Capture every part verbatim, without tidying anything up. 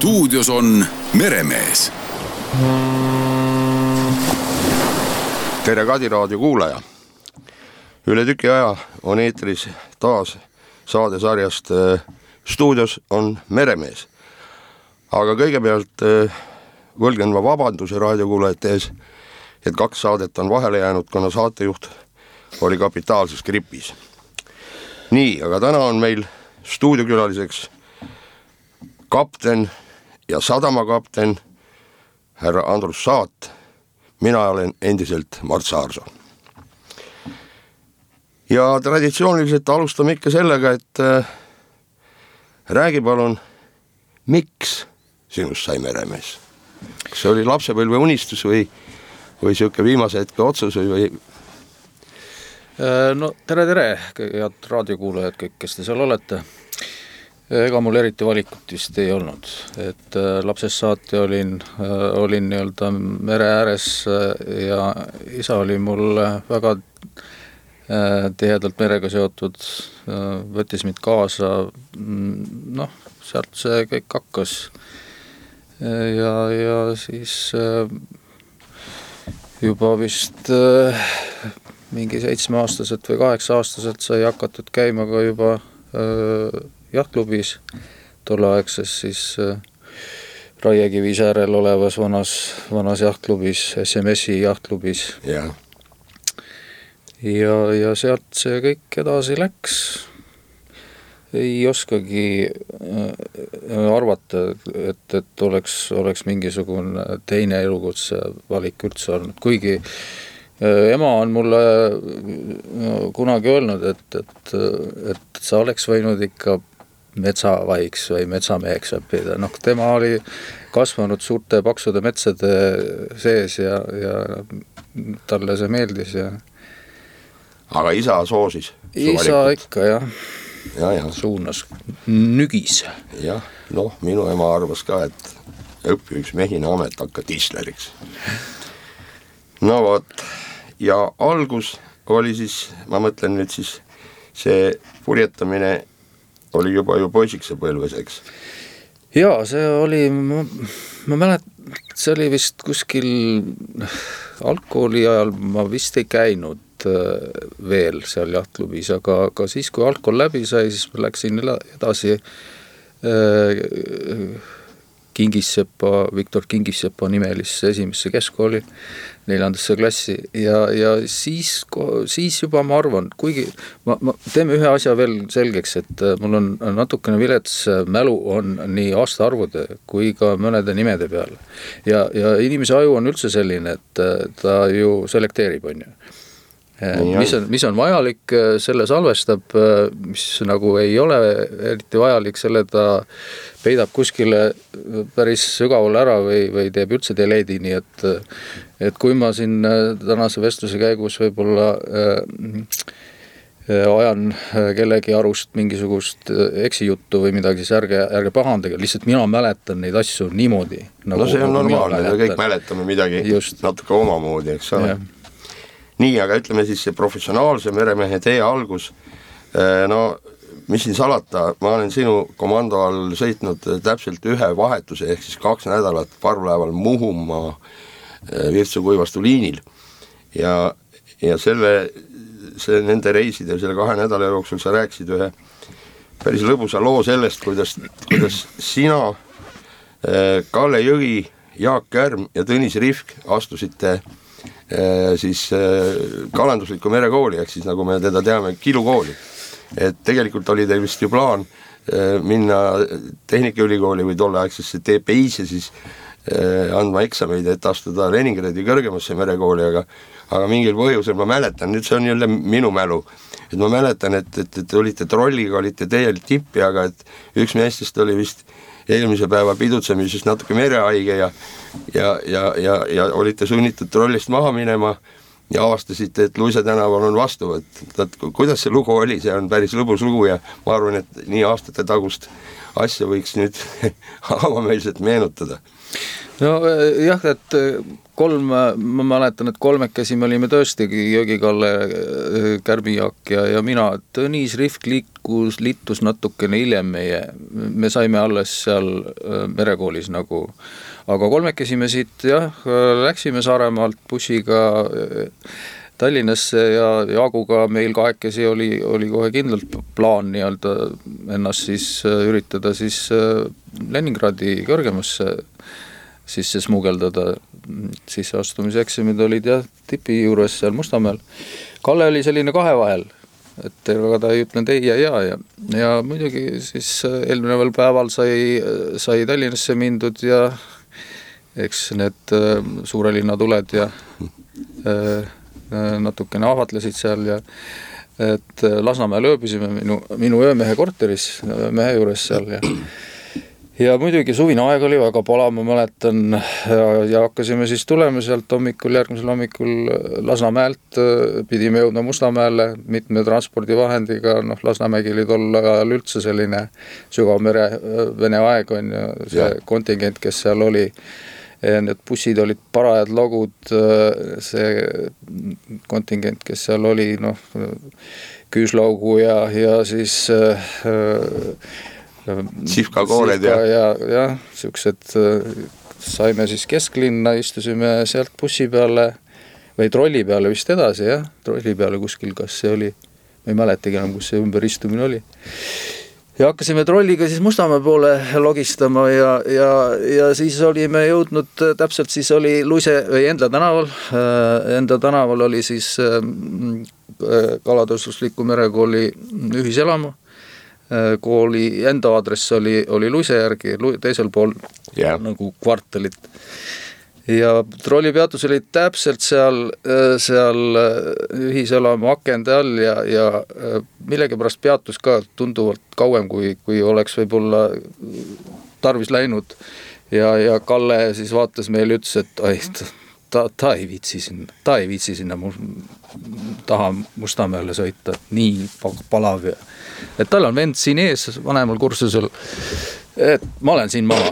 Stuudios on Meremees. Tere Kadi raadio kuulaja. Üle tüki aja on eetris taas saadesarjast Stuudios on Meremees. Aga kõigepealt võlgen ma vabanduse raadiokuulajate ees, et kaks saadet on vahele jäänud, kuna saatejuht oli kapitaalses gripis. Nii, aga täna on meil stuudiokülaliseks kapten ja sadamakapten härra Andrus Saat. Mina olen endiselt Mart Saarsoo. Ja traditsiooniliselt alustame ikka sellega, et äh, räägi palun, miks sinust sai meremees? Kas see oli lapsepõlve unistus või, või siuke viimase hetke otsus või, või? No tere, tere, head raadiokuulajad, kõik, kes te seal olete. Ega mul eriti valikut vist ei olnud, et lapsest saati olin, olin nii-öelda mere ääres ja isa oli mul väga tihedalt merega seotud, võttis mind kaasa, noh, sealt see kõik hakkas ja, ja siis juba vist mingi seitsmeaastaselt või kaheksa-aastaselt sai hakatud käima ka juba jahtklubis, tolleaegses siis Raiekivi säärel olevas vanas, vanas jahtklubis, S M S-i jahtklubis. Ja. Ja, ja sealt see kõik edasi läks. Ei oskagi arvata, et, et oleks, oleks mingisugune teine elukutse valik üldse olnud, kuigi ema on mulle kunagi öelnud, et, et, et sa oleks võinud ikka metsavaiks või metsameheks õppida. Noh, tema oli kasvanud suurte paksude metsade sees ja, ja talle see meeldis. Ja... Aga isa soosis? Isa ikka, jah. Ja, ja. Suunas nügis. Jah, noh, minu ema arvas ka, et õppi üks mehine amet hakka tisleriks. No vot, ja algus oli siis, ma mõtlen nüüd siis, see purjetamine oli juba ju poisikse põlves, eks? Jaa, see oli, ma, ma mälet, see oli vist kuskil algkooli ajal, ma vist ei käinud veel seal jahtklubis, aga, aga siis, kui algkool läbi sai, siis ma läksin edasi Kingissepa, Viktor Kingissepa nimelisse esimesse keskkooli, neljandasse klassi ja, ja siis, siis juba ma arvan, kuigi ma, ma teeme ühe asja veel selgeks, et mul on natukene vilets mälu on nii aastaarvude kui ka mõnede nimede peal ja, ja inimese aju on üldse selline, et ta ju selekteerib, on ju. Mis on, mis on vajalik, selle salvestab, mis nagu ei ole eriti vajalik, selle ta peidab kuskile päris sügavale ära või, või teeb üldse deleedi, nii et, et kui ma siin tänase vestluse käigus võib-olla äh, ajan kellegi arust mingisugust eksijuttu või midagi, siis ärge, ärge pahandage, lihtsalt mina mäletan neid asju niimoodi. Nagu, no see on normaalne, me kõik mäletame midagi just natuke omamoodi, eks ole. Nii, aga ütleme siis see professionaalse meremehe tee algus, no mis siin salata, ma olen sinu komando all sõitnud täpselt ühe vahetuse, ehk siis kaks nädalat parvlaeval Muhumaa Virtsu-Kuivastu liinil ja, ja selle, see, nende reiside selle kahe nädala jooksul sa rääkisid ühe päris lõbusa loo sellest, kuidas, kuidas sina, Kalle Jõgi, Jaak Kärm ja Tõnis Rifk astusite siis kalandusliku merekooli, ehk siis nagu me teda teame, kilukooli. Et tegelikult oli teil vist ju plaan minna Tehnikaülikooli või tolleaegsesse T P I-se siis andma eksameid, et astuda Leningradi kõrgemasse merekooli, aga, aga mingil põhjusel ma mäletan, nüüd see on jälle minu mälu, et ma mäletan, et, et, et olite trolliga, olite teie tippi, aga et üks meestest oli vist eelmise päeva pidutsemises natuke merehaige ja, ja, ja, ja, ja olite sunnitud trollist maha minema ja avastasite, et Luise tänaval on vastu, et, et kuidas see lugu oli, see on päris lõbus lugu ja ma arvan, et nii aastate tagust asja võiks nüüd avameelselt meenutada. no jah, et kolm, ma mäletan, et kolmekesi me olime tõestigi Jõgi-Kalle, Kärbi-Jaak ja, ja mina. Tõnis Rihk liikus, liitus natukene hiljem meie, me saime alles seal merekoolis nagu, aga kolmekesi me siit jah, läksime Saaremaalt bussiga Tallinnasse ja Jaaguga meil kahekesi oli, oli kohe kindlalt plaan nii-öelda ennast siis üritada siis Leningradi kõrgemasse sisse smugeldada, siis astumiseksamid olid jah tipi juures seal Mustamäel. Kalle oli selline kahe vahel, et ega ta ei ütlenud ei ja ja ja, ja muidugi siis eelneval päeval sai, sai Tallinnasse mindud ja eks need suure linna tuled ja natukene ahvatlesid seal ja et Lasnamäel ööbisime minu, minu öömehe korteris, mehe juures seal ja ja muidugi suvine aeg oli väga pala, ma mäletan ja, ja hakkasime siis tulema sealt hommikul, järgmisel hommikul Lasnamäelt, pidime jõudma Mustamäele mitme transpordivahendiga, noh Lasnamägi oli tol ajal üldse selline sügav mere Vene aeg on ja see ja. Kontingent, kes seal oli, need bussid olid parajad logud, see kontingent, kes seal oli, noh küüslaugu ja, ja siis Sihvka-koored ja ja, ja siuksed saime siis kesklinna, istusime sealt bussi peale või trolli peale vist edasi, jah, trolli peale kuskil, kas see oli, ma ei mäletagi enam, kus see ümber istumine oli. Ja hakkasime trolliga siis Mustamäe poole logistama ja, ja, ja siis olime jõudnud, täpselt siis oli Luise või Endla tänaval, Enda tänaval oli siis kalatööstusliku merekooli ühiselamu. Kooli enda aadress oli, oli Luise järgi, teisel pool yeah. nagu kvartalit. Ja trollipeatus oli täpselt seal, seal ühiselamu akende all ja, ja millegipärast peatus ka tunduvalt kauem, kui, kui oleks võib-olla tarvis läinud. Ja, ja Kalle siis vaatas meile ütles, et ai, ta, ta ei viitsi sinna, ta ei viitsi sinna mu, taha Mustamäele sõita, nii palav ja et tal on vend siin ees vanemal kursusel, et ma olen siin maha.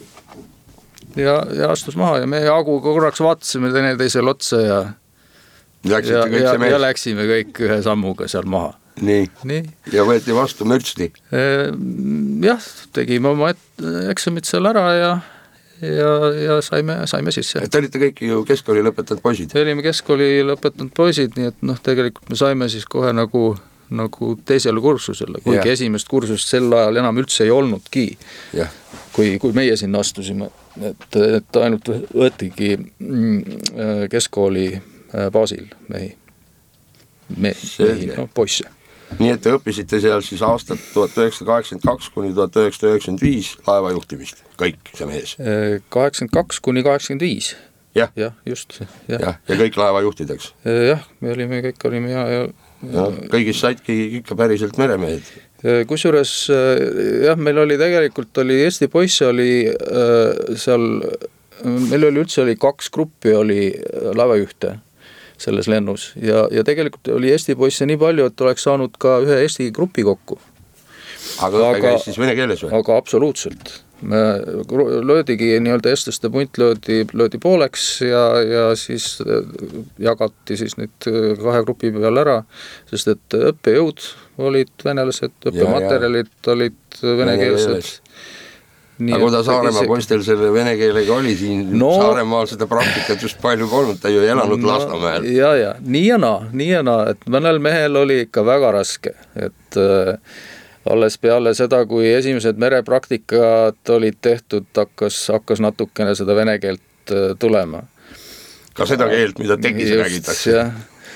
Ja, ja astus maha ja me Jaaguga korraks vaatasime teine teisel otsa ja, ja, ja, ja läksime kõik ühe sammuga seal maha. Nii. Nii. Ja võeti vastu mürtsti? E, jah, tegime oma eksamid seal ära ja, ja, ja saime, saime sisse. Te olite kõik ju keskkooli lõpetanud poisid? Me olime keskkooli lõpetanud poisid, nii et noh, tegelikult me saime siis kohe nagu nagu teisele kursusele, kuigi yeah. esimest kursust sel ajal enam üldse ei olnudki, yeah. kui, kui meie sinna astusime, et, et ainult võetigi keskkooli baasil mehi, mehi, mehi no, poisse. Nii et te õppisite seal siis aastat tuhat üheksasada kaheksakümmend kaks kuni tuhat üheksasada üheksakümmend viis laeva juhtimist, kõik see mees? kaheksakümmend kaks kuni kaheksakümmend viis. Jah, ja, just. Ja. Ja, ja kõik laeva juhtideks? Jah, me olime, kõik olime ja, ja Ja, kõigis saidki ikka päriselt meremehed. Kusjuures jah, meil oli tegelikult oli Eesti poisse oli seal, meil oli üldse oli kaks gruppi oli laevajuhte selles lennus ja, ja tegelikult oli Eesti poisse nii palju, et oleks saanud ka ühe Eesti grupi kokku. Aga õpe käis siis vene keeles või? Aga absoluutselt. Me löödigi nii-öelda estlaste punt löödi, löödi pooleks ja, ja siis jagati siis nüüd kahe grupi peal ära, sest et õppejõud olid venelased, õppematerjalid ja, ja. olid venekeelsed. Aga kui ta Saaremaa poistel selle vene keelega oli siin no, Saaremaal seda praktikat just palju polnud, ta ju ei elanud no, Lasnamäel. Ja, ja, nii ja naa, nii ja naa, et mõnel mehel oli ikka väga raske, et alles peale seda, kui esimesed merepraktikat olid tehtud, hakkas, hakkas natukene seda vene keelt tulema. Ka seda keelt, mida tekis räägitakse. Ja.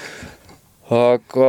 Aga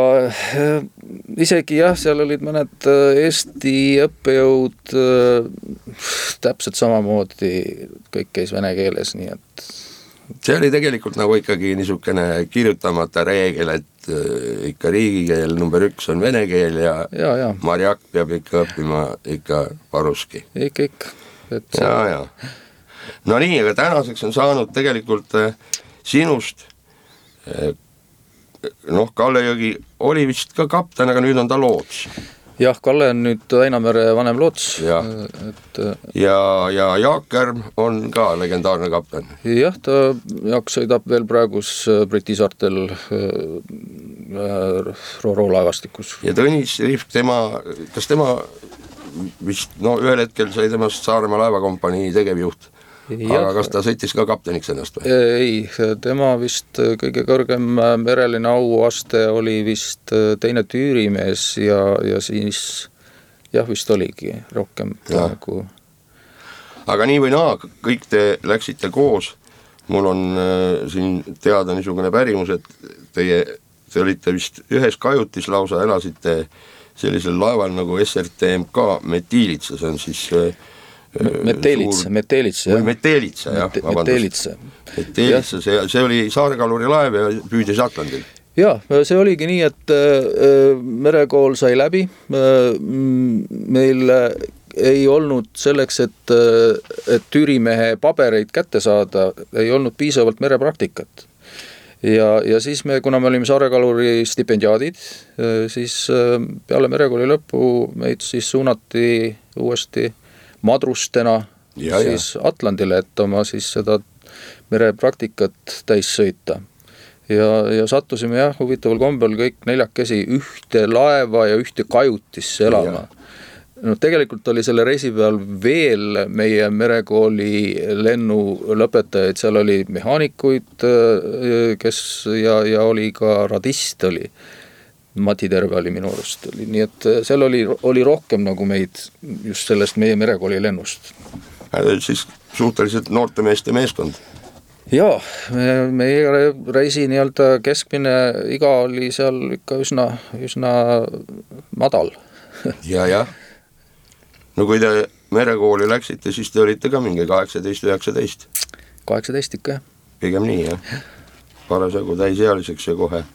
isegi jah, seal olid mõned Eesti õppejõud täpselt samamoodi, kõik käis vene keeles, nii et see oli tegelikult nagu ikkagi niisugune kirjutamata reegel, et ikka riigikeel number üks on vene keel ja, ja, ja. Marjak peab ikka õppima ikka paruski. Ikka, ikka. Et ja, ja. No nii, aga tänaseks on saanud tegelikult sinust, noh, Kalle Jõgi oli vist ka kapten, aga nüüd on ta loots. jah, Kalle on nüüd Ainamere vanem loots. Ja. Et... ja, ja Jaak Kärm on ka legendaarne kapten. Jah, ta Jaak sõidab veel praegus Briti saartel Ro-Ro laevastikus. Ja Tõnis Rihv, tema, kas tema vist, no ühel hetkel sai temast Saaremaa laevakompanii tegevjuht, ja. Aga kas ta sõitis ka kapteniks ennast või? Ei, tema vist kõige kõrgem mereline auaste oli vist teine tüürimees ja, ja siis jah, vist oligi rohkem nagu. Aga nii või naa, kõik te läksite koos, mul on äh, siin teada niisugune pärimus, et teie, te olite vist ühes kajutis lausa, elasite sellisel laeval nagu S R T M K Metiilitsa, see on siis äh, Meteelitsa, Meteelitsa, jah. Meteelitsa, jah, Mete, Meteelitsa. Meteelitsa, see, see oli Saarekaluri laev ja püüdis Atlandil. Jah, see oligi nii, et äh, merekool sai läbi, äh, meil ei olnud selleks, et, et tüürimehe pabereid kätte saada, ei olnud piisavalt merepraktikat. Ja, ja siis me, kuna me olime Saarekaluri stipendiaadid, siis peale merekooli lõppu meid siis suunati uuesti madrustena ja, siis ja. Atlandile, et oma siis seda merepraktikat täis sõita. Ja, ja sattusime jah, huvitaval kombel kõik neljakesi ühte laeva ja ühte kajutisse elama. No tegelikult oli selle reisi peal veel meie merekooli lennu lõpetajaid, seal oli mehaanikuid, kes ja, ja oli ka radist oli. Mati Terve oli minu arust, nii et seal oli, oli rohkem nagu meid just sellest meie merekooli lennust. Siis suhteliselt noorte meeste meeskond? Jaa, meie reisi nii-öelda keskmine iga oli seal ikka üsna, üsna madal. ja, jah. No kui te merekooli läksite, siis te olite ka mingi kaheksateist üheksateist? kaheksateist ikka, jah. Pigem nii, jah. Parasjagu täisealiseks ja kohe.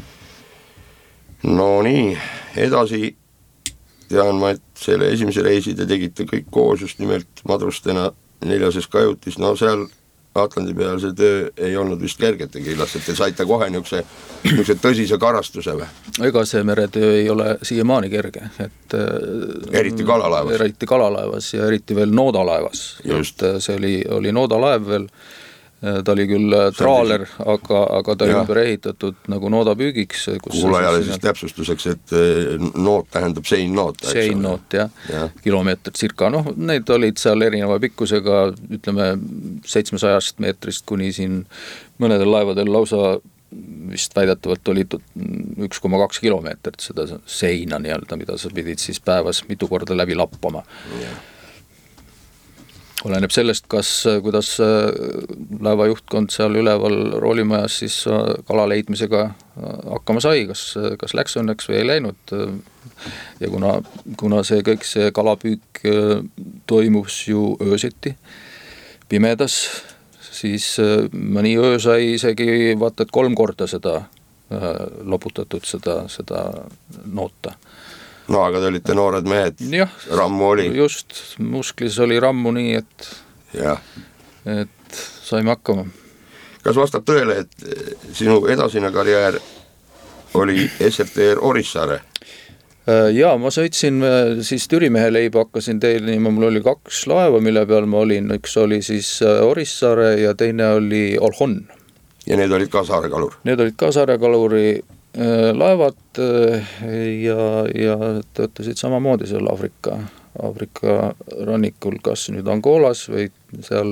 No nii, edasi tean ma, et selle esimese reisi te tegite kõik koos just nimelt madrustena neljases kajutis, no seal Atlandi peal see töö ei olnud vist kergete killas, et te saite kohe niukse, niukse tõsise karastuse või? Ega see meretöö ei ole siiamaani kerge, et eriti kalalaevas. Eriti kalalaevas ja eriti veel noodalaevas. Just. See oli, oli noodalaev veel, ta oli küll traaler, aga, aga ta oli ümber ehitatud nagu noodapüügiks. Kuulajale siis täpsustuseks, et noot tähendab seinnoot. Seinnoot, jah. Ja. Kilomeeter cirka, noh, need olid seal erineva pikkusega, ütleme seitsmesajast meetrist kuni siin mõnedel laevadel lausa vist väidetavalt oli üks koma kaks kilomeetrit seda seina nii-öelda, mida sa pidid siis päevas mitu korda läbi lappama. Ja. Oleneb sellest, kas, kuidas laevajuhtkond seal üleval roolimajas siis kala leidmisega hakkama sai, kas, kas läks õnneks või ei läinud. Ja kuna, kuna see kõik see kalapüük toimus ju öösiti pimedas, siis mõni öö sai isegi vaata, et kolm korda seda loputatud, seda, seda noota. No aga te olite noored mehed, jah, rammu oli. Just, musklis oli rammu nii, et, ja. et saime hakkama. Kas vastab tõele, et sinu edasine karjäär oli S R T R Orissaare? Jaa, ma sõitsin siis Türimehe leiba, hakkasin teenima, mul oli kaks laeva, mille peal ma olin, üks oli siis Orissaare ja teine oli Olhon. Ja need olid ka Saarekalur? Need olid ka Saarekaluri laevad ja, ja töötasid samamoodi seal Afrika, Afrika rannikul, kas nüüd Angolas või seal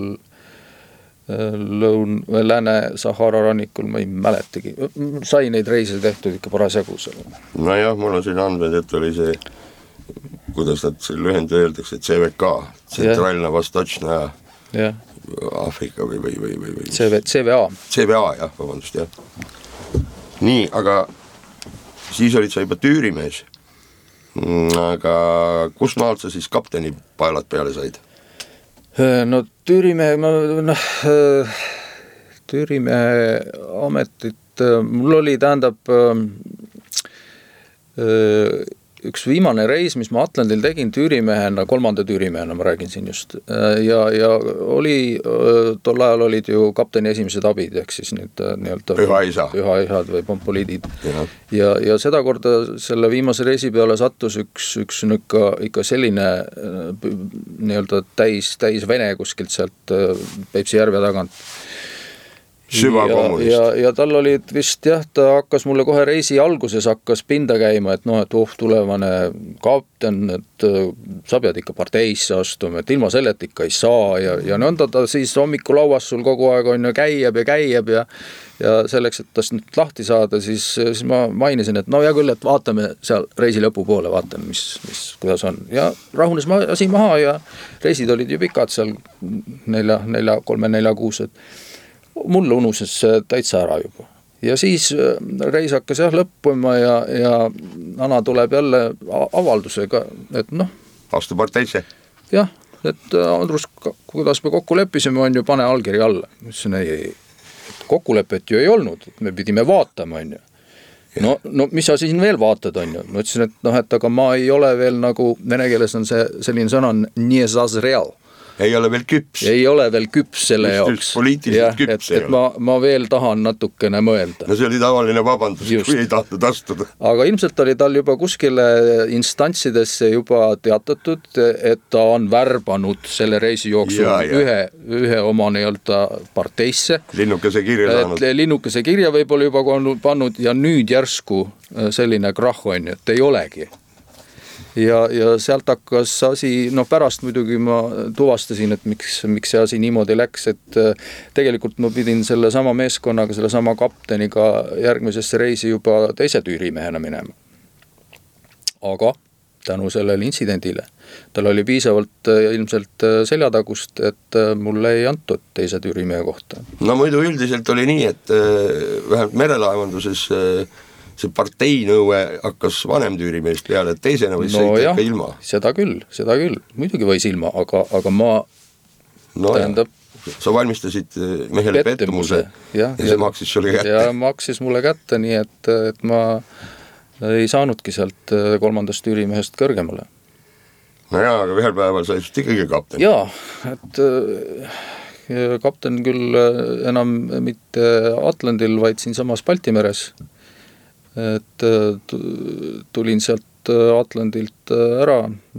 lõun, või Lääne-Sahara rannikul, ma ei mäletagi. Sai neid reise tehtud ikka parasjagu seal. No jah, mul on siin andmed, et oli see, kuidas nad lühend öeldakse, C V K, Tsentraalne Vostočna ja Afrika või, või, või, või, või. C V A. C V A, jah, vabandust, jah. Nii, aga siis olid sa juba tüürimees, aga kus maalt sa siis kapteni paelad peale said? No tüürimehe, noh, tüürimehe ametit, mul oli tähendab üks viimane reis, mis ma Atlandil tegin tüürimehena, kolmanda tüürimehena ma räägin siin just, ja, ja oli, tol ajal olid ju kapteni esimesed abid, ehk siis nüüd nii-öelda pühaisa. pühaisad või pompoliidid. Ja, ja, ja seda korda selle viimase reisi peale sattus üks, üks ikka, ikka selline nii-öelda täis, täis vene kuskilt sealt Peipsi järve tagant. Süvakommunist. Ja, ja, ja tal olid vist jah, ta hakkas mulle kohe reisi alguses hakkas pinda käima, et noh, et oh, tulevane kapten, et sa pead ikka parteisse astuma, et ilma sellet ikka ei saa ja, ja nõnda ta siis hommikulauas sul kogu aeg on ja käieb ja käieb ja ja selleks, et tast nüüd lahti saada, siis, siis ma mainisin, et no hea küll, et vaatame seal reisi lõpu poole, vaatame, mis, mis, kuidas on. Ja rahunes ma asi maha ja reisid olid ju pikad seal nelja, nelja, kolme, nelja kuus, et mulle unuses täitsa ära juba. Ja siis reis hakkas jah lõppuma ja, ja Ana tuleb jälle avaldusega, et noh. Astu parteisse. Jah, et Andrus, kuidas me kokku leppisime, on ju pane allkiri alla. Mõtlesin, ei, ei, kokkulepet ju ei olnud, et me pidime vaatama, on ju. No, no mis sa siin veel vaatad, on ju? Ma ütlesin, et noh, et aga ma ei ole veel nagu, vene keeles on see selline sõna, nie zazreal. Ei ole veel küps. Ei ole veel küps selle just, jaoks. Just poliitiliselt küps et, et ma, ma veel tahan natukene mõelda. No see oli tavaline vabandus, just. Kui ei tahtnud astuda. Aga ilmselt oli tal juba kuskile instantsidesse juba teatatud, et ta on värbanud selle reisi jooksul ja, ja. Ühe, ühe oma nii-öelda parteisse. Linnukese kirja saanud. Linnukese kirja võib-olla juba pannud ja nüüd järsku selline krahh on, et ei olegi. Ja, ja sealt hakkas asi, noh pärast muidugi ma tuvastasin, et miks, miks see asi niimoodi läks, et tegelikult ma pidin selle sama meeskonnaga, selle sama kapteniga järgmisesse reisi juba teise tüürimehena minema. Aga tänu sellele intsidendile, tal oli piisavalt ilmselt seljatagust, et mulle ei antud teise tüürimehe kohta. No muidu üldiselt oli nii, et vähemalt merelaevanduses see parteinõue hakkas vanem tüürimeest peale, et teisena võis no sõita ikka ilma. Seda küll, seda küll, muidugi võis ilma, aga, aga ma no tähendab... Ja. Sa valmistasid mehele pettumuse ja, ja see maksis sulle kätte. Ja maksis mulle kätte, nii et, et ma ei saanudki sealt kolmandast tüürimehest kõrgemale. No jaa, aga ühel päeval sa just ikkagi kapten. Jaa, et kapten küll enam mitte Atlandil, vaid siin samas Baltimeres. Et tulin sealt Atlandilt ära,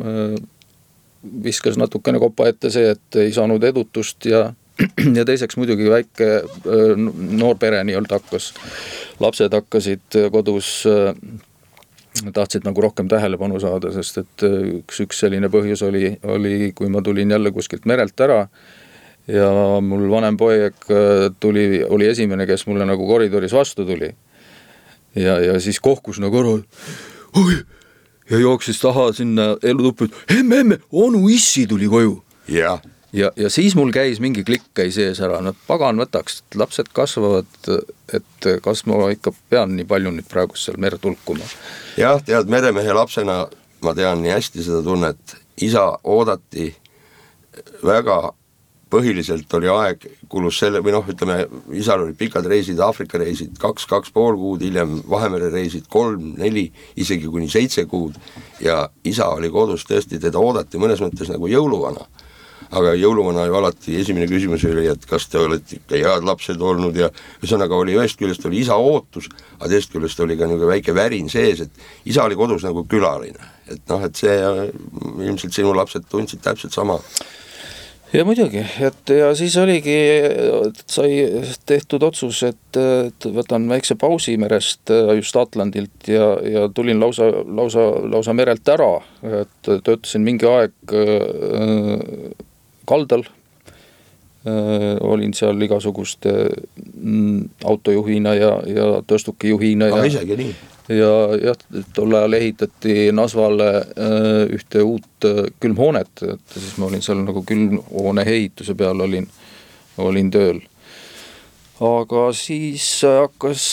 viskas natukene kopa ette see, et ei saanud edutust ja, ja teiseks muidugi väike noor pere nii-öelda hakkas, lapsed hakkasid kodus, tahtsid nagu rohkem tähelepanu saada, sest et üks, üks selline põhjus oli, oli, kui ma tulin jälle kuskilt merelt ära ja mul vanem poeg tuli, oli esimene, kes mulle nagu koridoris vastu tuli. Ja, ja siis kohkus nagu ära, oi, ja jooksis taha sinna elutuppi, et emme, emme, onu issi tuli koju. Ja. Ja, ja siis mul käis mingi klikk käis ees ära, no pagan võtaks, lapsed kasvavad, et kas ma ikka pean nii palju nüüd praegu seal mere tulkuma. Jah, tead, meremehe lapsena ma tean nii hästi seda tunnet, isa oodati väga põhiliselt oli aeg, kulus selle, või noh, ütleme, isal olid pikad reisid, Aafrika reisid, kaks, kaks pool kuud, hiljem Vahemere reisid, kolm, neli, isegi kuni seitse kuud ja isa oli kodus tõesti, teda oodati mõnes mõttes nagu jõuluvana. Aga jõuluvana ju alati esimene küsimus oli, et kas te olete ikka head lapsed olnud ja ühesõnaga oli ühest küljest oli isa ootus, aga teist küljest oli ka nagu väike värin sees, et isa oli kodus nagu külaline. Et noh, et see ilmselt sinu lapsed tundsid täpselt sama. Ja muidugi, et ja siis oligi, sai tehtud otsus, et, et võtan väikse pausi merest just Atlandilt ja, ja tulin lausa, lausa, lausa merelt ära, et töötasin mingi aeg äh, kaldal, äh, olin seal igasuguste mm, autojuhina ja, ja tõstukijuhina. Ah, isegi nii. Ja jah, tol ajal ehitati Nasvale ühte uut külmhoonet, et siis ma olin seal nagu külmhoone ehituse peal olin, olin tööl. Aga siis hakkas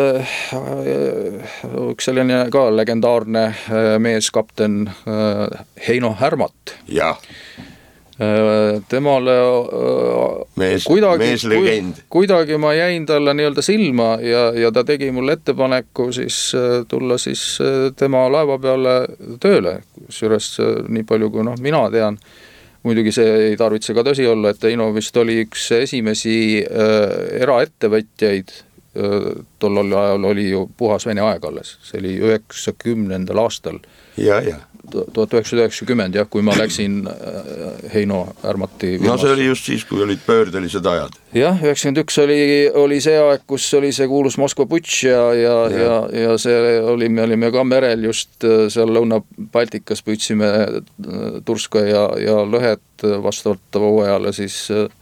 üks selline ka legendaarne mees, kapten Heino Härmat. Jah. temale mees, kuidagi, meeslegend. kuidagi ma jäin talle nii-öelda silma ja, ja ta tegi mulle ettepaneku siis tulla siis tema laeva peale tööle, kusjuures nii palju kui noh, mina tean, muidugi see ei tarvitse ka tõsi olla, et Heino vist oli üks esimesi äh, eraettevõtjaid, äh, tollal ajal oli ju puhas Vene aeg alles, see oli üheksakümnendal aastal. Ja, ja. tuhat üheksasada üheksakümmend, jah, kui ma läksin Heino Härmati firmasse. No see oli just siis, kui olid pöördelised ajad. Jah, üheksakümmend üks oli, oli see aeg, kus oli see kuulus Moskva putš ja, ja, ja. ja, ja see oli, me olime ka merel just seal Lõuna-Baltikas, püüdsime turska ja, ja lõhet vastavalt hooajale, siis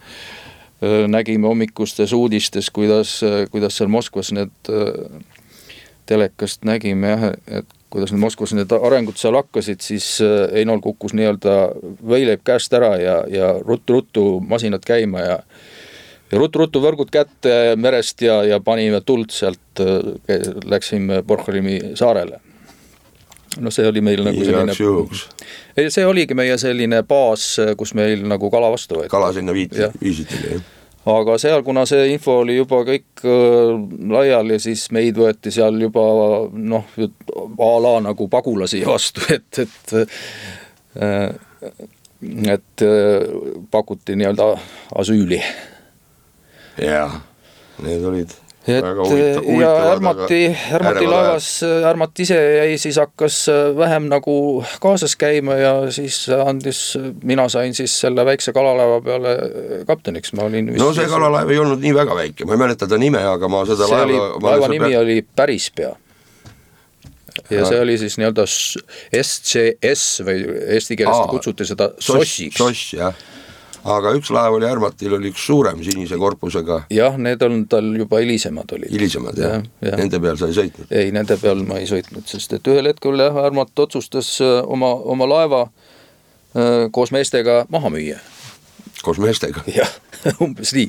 nägime hommikustes uudistes, kuidas, kuidas seal Moskvas need telekast nägime, jah, et kuidas need Moskvas need arengud seal hakkasid, siis Heinol kukkus nii-öelda võileib käest ära ja, ja ruttu-ruttu masinad käima ja, ja ruttu-ruttu võrgud kätte merest ja, ja panime tuld sealt, läksime Bornholmi saarele. No see oli meil nagu selline... Ei, see oligi meie selline baas, kus meil nagu kala vastu võeti. Kala sinna viiti, viisitele, jah. Aga seal, kuna see info oli juba kõik laial ja siis meid võeti seal juba noh, a la nagu pagulasi vastu, et, et, et pakuti nii-öelda asüüli. Jah, need olid et, väga huvita, huvitavad. Ja Härmati, Härmati laevas, Härmat ise jäi siis hakkas vähem nagu kaasas käima ja siis andis, mina sain siis selle väikse kalalaeva peale kapteniks. Ma olin no see kalalaev ei olnud nii väga väike, ma ei mäleta ta nime, aga ma seda see laeva... Oli, laeva nimi pea... oli Pärispea. Ja, ja see oli siis nii-öelda S C S või eesti keelest kutsuti seda sossiks. Soss, jah. Aga üks laev oli Härmatil, oli üks suurem sinise korpusega. Jah, need on tal juba hilisemad olid. Hilisemad, jah. Ja, ja. Nende peal sa ei sõitnud? Ei, nende peal ma ei sõitnud, sest et ühel hetkel Härmat otsustas oma, oma laeva koos meestega maha müüa. Koos meestega? Jah, umbes nii.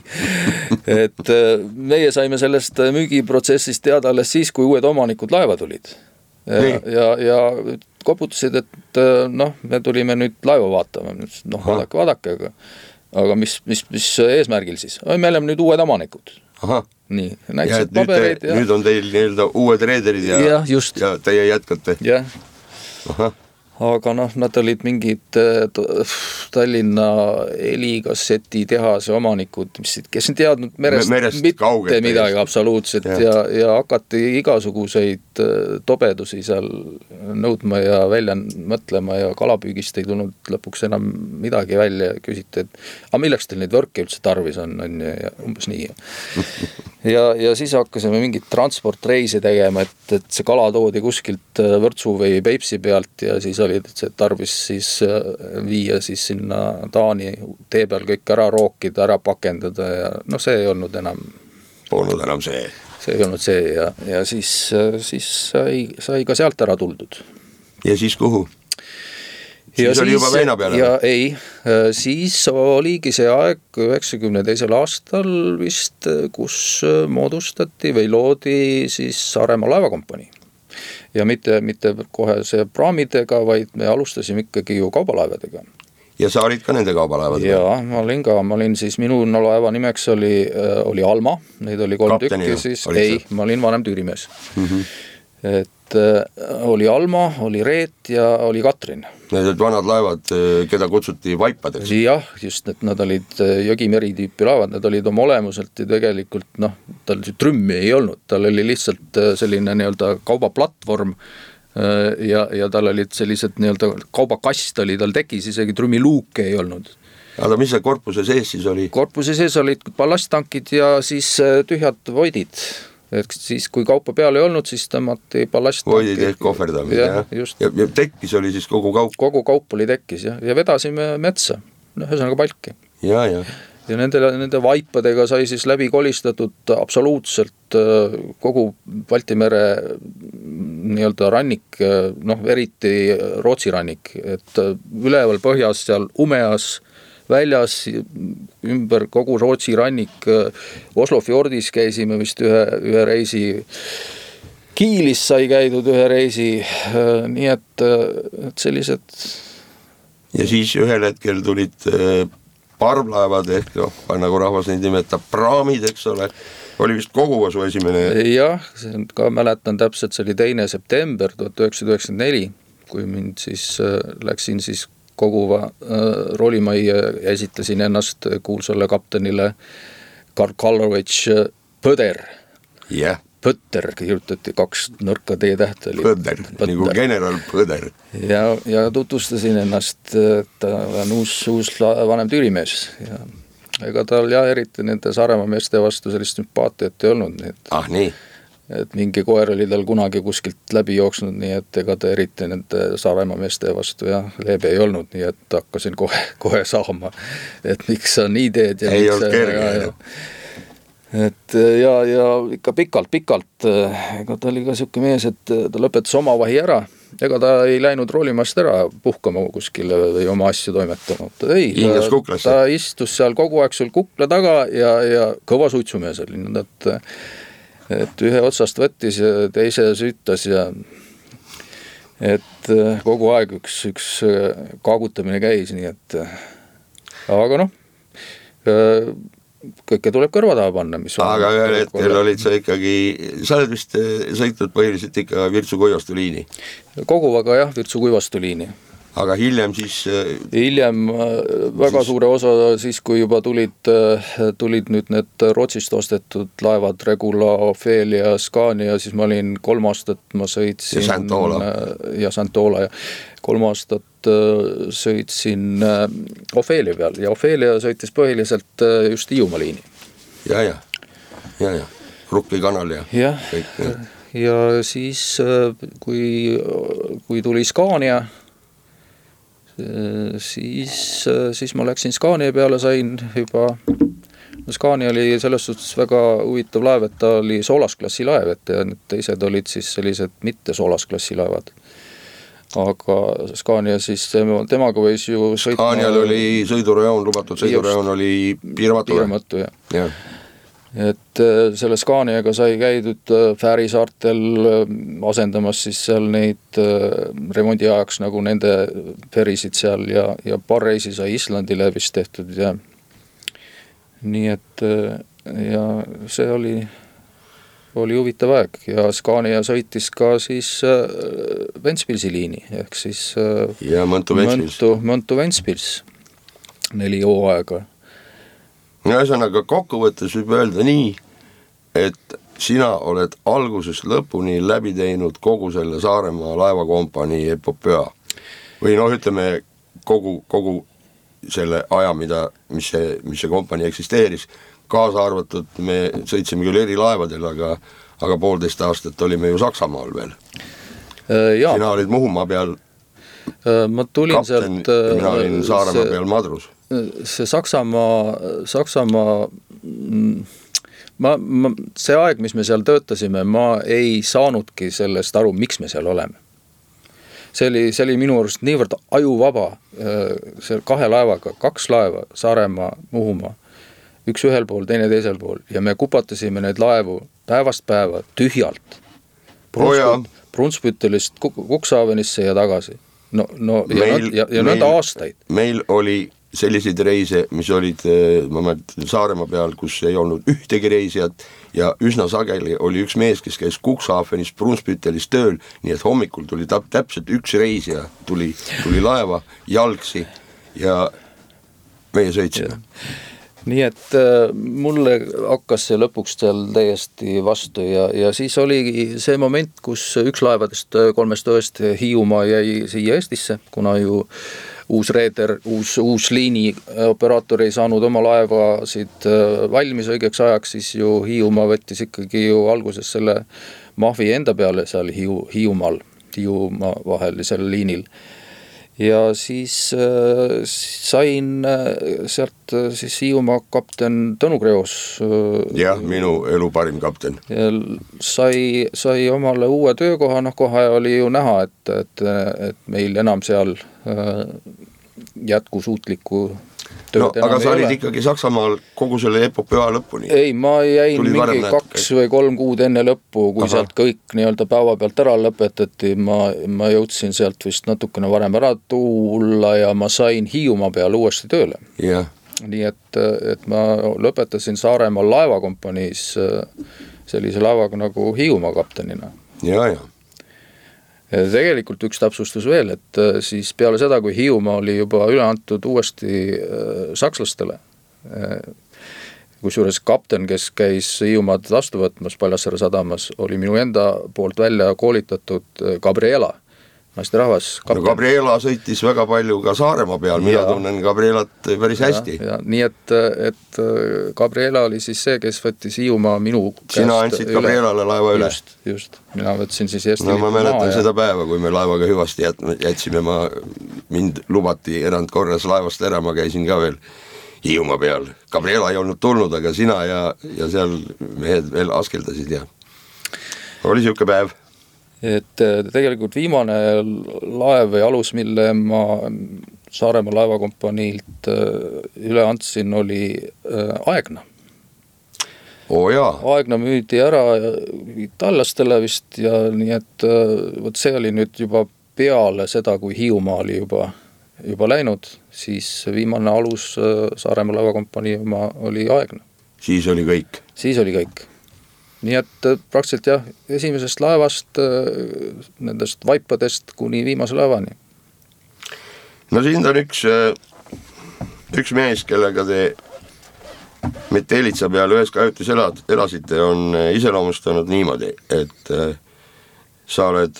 Et meie saime sellest müügiprotsessist teada alles siis, kui uued omanikud laeva tulid. Ja, ja, ja koputasid, et noh, me tulime nüüd laeva vaatama, noh, vaadake, vaadake, aga, aga mis, mis, mis eesmärgil siis? Me oleme nüüd uued omanikud. Aha. Nii, näitasid pabereid. Nüüd, ja... nüüd on teil nii-öelda uued reederid ja, ja, just. ja teie jätkate. Jah. Aha. Aga noh, nad olid mingid Tallinna helikasseti tehase omanikud, mis, kes ei teadnud merest, merest mitte midagi absoluutselt ja, ja, ja hakati igasuguseid tobedusi seal nõudma ja välja mõtlema ja kalapüügist ei tulnud lõpuks enam midagi välja ja küsiti, et aga milleks teil neid võrke üldse tarvis on, on ja umbes nii. Ja, ja siis hakkasime mingit transportreisi tegema, et, et see kala toodi kuskilt Võrtsu või Peipsi pealt ja siis olid, et see tarvis siis viia siis sinna Taani tee peal kõik ära rookida, ära pakendada ja no see ei olnud enam polnud enam see see ei olnud see ja, ja siis, siis sai, sai ka sealt ära tuldud. Ja siis kuhu? Siis ja oli siis, juba veina peale? Ja ei, siis oligi see aeg üheksakümne teisel aastal vist, kus moodustati või loodi siis Saaremaa laevakompanii. Ja mitte, mitte kohe see praamidega, vaid me alustasime ikkagi ju kaubalaevadega. Ja sa olid ka nende kaubalaevadega? Ja, ma olin ka, ma olin siis, minu laeva nimeks oli, oli Alma, neid oli kolm Kapteni tükki, siis ei, see? Ma olin vanem tüürimees. Mm-hmm. Et äh, oli Alma, oli Reet ja oli Katrin. Need olid vanad laevad, keda kutsuti vaipadeks? Jah, just, et nad olid jõgimeri tüüpi laevad, nad olid oma olemuselt ja tegelikult, noh, tal trümmi ei olnud, tal oli lihtsalt selline nii-öelda kaubaplatvorm ja, ja tal olid sellised nii-öelda kaubakast oli, tal tekis isegi trümmiluuke ei olnud. Aga mis see korpuse sees siis oli? Korpuse sees olid ballasttankid ja siis tühjad voidid. Et siis kui kaupa peal ei olnud, siis tõmmati ballasttankid. Voidid ehk kohverdamid, jah. Ja, ja, ja tekkis oli siis kogu kaup? Kogu kaup oli tekkis, jah. Ja vedasime metsa, noh, ühesõnaga palki. Ja, ja. Ja nende, nende vaipadega sai siis läbi kolistatud absoluutselt kogu Baltimere nii-öelda rannik, noh, eriti Rootsi rannik, et üleval põhjas seal Umeas väljas ümber kogu Rootsi rannik, Oslo fjordis käisime vist ühe, ühe reisi, Kiilis sai käidud ühe reisi, nii et, et sellised ja siis ühel hetkel tulid parvlaevad ehk noh, nagu rahvas neid nimetab, praamid, eks ole, oli vist Koguva su esimene? Jah, see on ka mäletan täpselt, see oli teine september tuhat üheksasada üheksakümmend neli, kui mind siis äh, läksin siis Koguva äh, rolimajja ja esitasin ennast kuulsale kaptenile Karl Kallovitš Põder. Jah. Yeah. Põtter kirjutati kaks nõrka teetähte. Põder, nagu general Põder. Ja, ja tutvustasin ennast, et ta on uus, uus vanem tüürimees. Ja ega tal jah, eriti nende Saaremaa meeste vastu sellist sümpaatiat ei olnud. Nii et, ah nii? Et mingi koer oli tal kunagi kuskilt läbi jooksnud, nii et ega ta eriti nende Saaremaa meeste vastu ja leebe ei olnud, nii et hakkasin kohe, kohe saama. Et miks sa nii teed ja ei miks olnud kerge, ja, et ja, ja ikka pikalt, pikalt, ega ta oli ka siuke mees, et ta lõpetas oma vahi ära, ega ta ei läinud roolimast ära puhkama kuskile või oma asju toimetama. Ei, ta, ta istus seal kogu aeg sul kukla taga ja, ja kõva suitsumees oli, et, et ühe otsast võttis ja teise süütas ja et kogu aeg üks, üks kaagutamine käis, nii et aga noh, kõike tuleb kõrva taha panna, mis aga ühel hetkel olid sa ikkagi, sa oled vist sõitnud põhiliselt ikka Virtsu-Kuivastu liini? Koguvaga jah, Virtsu-Kuivastu liini. Aga hiljem siis... Hiljem väga siis... suure osa siis, kui juba tulid, tulid nüüd need Rootsist ostetud laevad Regula, Ophelia, Scania, siis ma olin kolm aastat, ma sõitsin... Ja Santola. Ja Santola, ja kolm aastat sõitsin Ophelia peal ja Ophelia sõitis põhiliselt just Hiiumaa liini. Ja, ja, ja, ja, Rukki kanal ja... Ja, ja siis kui, kui tuli Scania, siis, siis ma läksin Scania peale, sain juba... Scania oli selles suhtes väga huvitav laev, et ta oli soolasklassi laev, et need teised olid siis sellised mitte soolasklassi laevad. Aga Scania siis, temaga võis ju sõitma... Scanial oli sõidurajoon, lubatud sõidurajoon oli piiramatu. Piiramatu, jah. Ja. Et selle Scaniaga sai käidud Fääri saartel asendamas siis seal neid remondi ajaks nagu nende ferisid seal ja, ja paar reisi sai Islandile vist tehtud ja nii et ja see oli... oli huvitav aeg ja Scania sõitis ka siis äh, Ventspilsi liini, ehk siis äh, ja Mõntu-Ventspils. Mõntu-Ventspils neli hooaega. Ja ühesõnaga kokkuvõttes võib öelda nii, et sina oled algusest lõpuni läbi teinud kogu selle Saaremaa laevakompanii epopöa. Või noh, ütleme kogu, kogu selle aja, mida, mis see, mis see kompanii eksisteeris, kaasa arvatud, me sõitsime küll eri laevadel, aga, aga poolteist aastat olime ju Saksamaal veel. Ja. Sina olid Muhumaa peal ma tulin kapten, sealt, mina olin Saaremaa see, peal madrus. See Saksamaa, Saksamaa ma, ma, see aeg, mis me seal töötasime, ma ei saanudki sellest aru, miks me seal oleme. See oli, see oli minu arust niivõrd ajuvaba, see kahe laevaga, kaks laeva, Saaremaa, Muhumaa, üks ühel pool, teine teisel pool ja me kupatasime neid laevu päevast päeva tühjalt Brunspüttelist Cuxhavenisse ja tagasi no, no, ja, meil, ja, ja nõnda aastaid. Meil oli selliseid reise, mis olid ma mõtlen Saaremaa peal, kus ei olnud ühtegi reisijat ja üsna sageli oli üks mees, kes käis Cuxhavenis Brunspüttelis tööl, nii et hommikul tuli täp- täpselt üks reisija tuli, tuli laeva jalgsi ja meie sõitsime. Nii et äh, mulle hakkas see lõpuks seal täiesti vastu ja, ja siis oli see moment, kus üks laevadest kolmest ööst Hiiumaa jäi siia Eestisse, kuna ju uus reeder, uus, uus liini operaator ei saanud oma laevasid valmis õigeks ajaks, siis ju Hiiumaa võttis ikkagi ju alguses selle mahvi enda peale seal Hiiu, Hiiumaal, Hiiumaa vahelisel liinil. Ja siis äh, sain äh, sealt äh, siis Hiiumaa kapten Tõnu Kreos. Äh, jah, minu elu parim kapten. Sai, sai omale uue töökoha, noh kohe oli ju näha, et, et, et meil enam seal äh, jätkusuutlikku no aga sa olid ikkagi Saksamaal kogu selle epopöa lõpuni? Ei, ma jäin Tuli mingi kaks või kolm kuud enne lõppu, kui Aha. sealt kõik nii-öelda päeva pealt ära lõpetati, ma, ma jõudsin sealt vist natukene varem ära tulla ja ma sain Hiiumaa peale uuesti tööle. Yeah. Nii et, et ma lõpetasin Saaremaal laevakompaniis sellise laevaga nagu Hiiumaa kaptenina. Ja, ja. Ja tegelikult üks täpsustus veel, et siis peale seda, kui Hiiumaa oli juba üle antud uuesti sakslastele, kusjuures kapten, kes käis Hiiumaad vastu võtmas Paljassaare sadamas, oli minu enda poolt välja koolitatud Gabriela, naisterahvas. No Gabriela sõitis väga palju ka Saaremaa peal, mina ja. tunnen Gabrielat päris hästi. Ja, ja, nii et, et Gabriela oli siis see, kes võttis Hiiumaa minu Sina andsid üle. Gabrielale laeva üle? Just, just. Mina võtsin siis Eesti no ma mäletan ja... seda päeva, kui me laevaga hüvasti jät, jätsime, ma, mind lubati erandkorras laevast ära, ma käisin ka veel Hiiumaa peal. Gabriela ei olnud tulnud, aga sina ja, ja seal mehed veel askeldasid ja oli siuke päev. Et tegelikult viimane laev või alus, mille ma Saaremaa laevakompaniilt üle andsin, oli Aegna. Oo jaa. Aegna müüdi ära itallastele vist ja nii et võt see oli nüüd juba peale seda, kui Hiiumaa oli juba, juba läinud, siis viimane alus Saaremaa laevakompanii oma oli Aegna. Siis oli kõik? Siis oli kõik. Nii et praktiliselt jah, esimesest laevast, nendest vaipadest kuni viimase laevani. No siin on üks, üks mees, kellega te Metellitsa peal ühes kajutis elad, elasite, on iseloomustanud niimoodi, et sa oled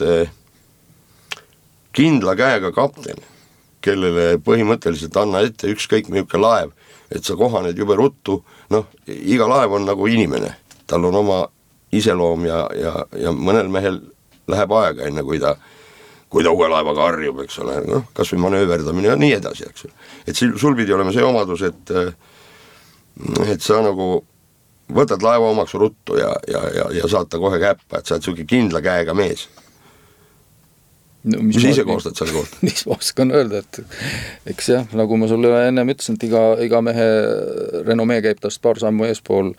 kindla käega kapten, kellele põhimõtteliselt anna ette ükskõik milline laev, et sa kohaned jube ruttu, noh, iga laev on nagu inimene, tal on oma iseloom ja, ja, ja mõnel mehel läheb aega enne, kui ta, kui ta uue laevaga harjub, eks ole, noh, kas või manööverdamine ja nii edasi, eks ole. Et sul pidi olema see omadus, et, et sa nagu võtad laeva omaks ruttu ja, ja, ja, ja saad ta kohe käppa, et sa oled selline kindla käega mees. No, mis mis ise koostad selle kohta? Mis ma oskan öelda, et eks jah, nagu ma sulle enne ütlesin, et iga, iga mehe renomee käib tast paar sammu eespool.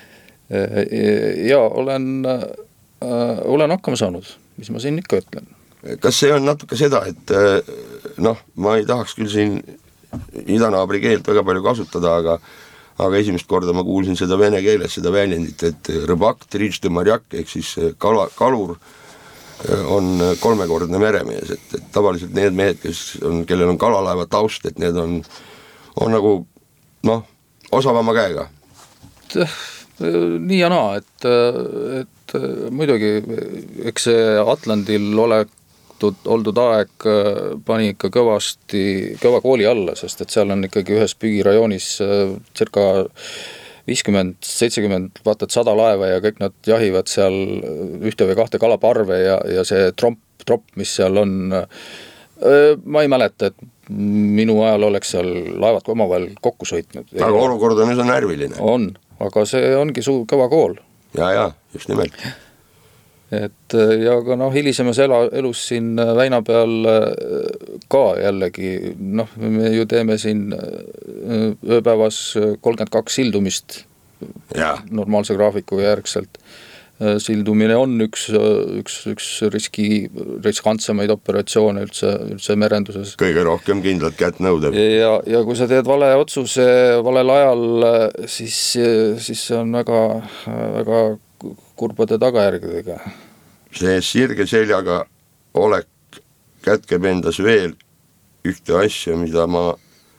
Ja olen, äh, olen hakkama saanud, mis ma siin ikka ütlen. Kas see on natuke seda, et noh, ma ei tahaks küll siin idanaabri keelt väga palju kasutada, aga, aga esimest korda ma kuulsin seda vene keeles, seda väljendit, et rõbak, triičte marjak, ehk siis kala, kalur on kolmekordne meremees, et, et tavaliselt need mehed, kes on, kellel on kalalaeva taust, et need on, on nagu noh, osavama käega. Nii ja naa, et, et muidugi eks see Atlandil oletud, oldud aeg pani ikka kõvasti, kõva kooli alla, sest et seal on ikkagi ühes püügirajoonis circa viiskümmend seitsekümmend, vaata et sada laeva ja kõik nad jahivad seal ühte või kahte kalaparve ja, ja see tromp, tropp, mis seal on, ma ei mäleta, et minu ajal oleks seal laevad omavahel kokku sõitnud. Aga olukord on üsna närviline. On. Aga see ongi suur kõva kool. Ja, ja, just nimelt. Et ja ka noh, hilisemas ela, elus siin väina peal ka jällegi, noh, me ju teeme siin ööpäevas kolmkümmend kaks sildumist ja. Normaalse graafiku järgselt. Sildumine on üks, üks, üks riski, riskantsemaid operatsioone üldse, üldse merenduses. Kõige rohkem kindlalt kätt nõudev. Ja, ja kui sa teed vale otsuse valel ajal, siis, siis see on väga, väga kurbade tagajärgedega. See sirge seljaga olek kätkeb endas veel ühte asja, mida ma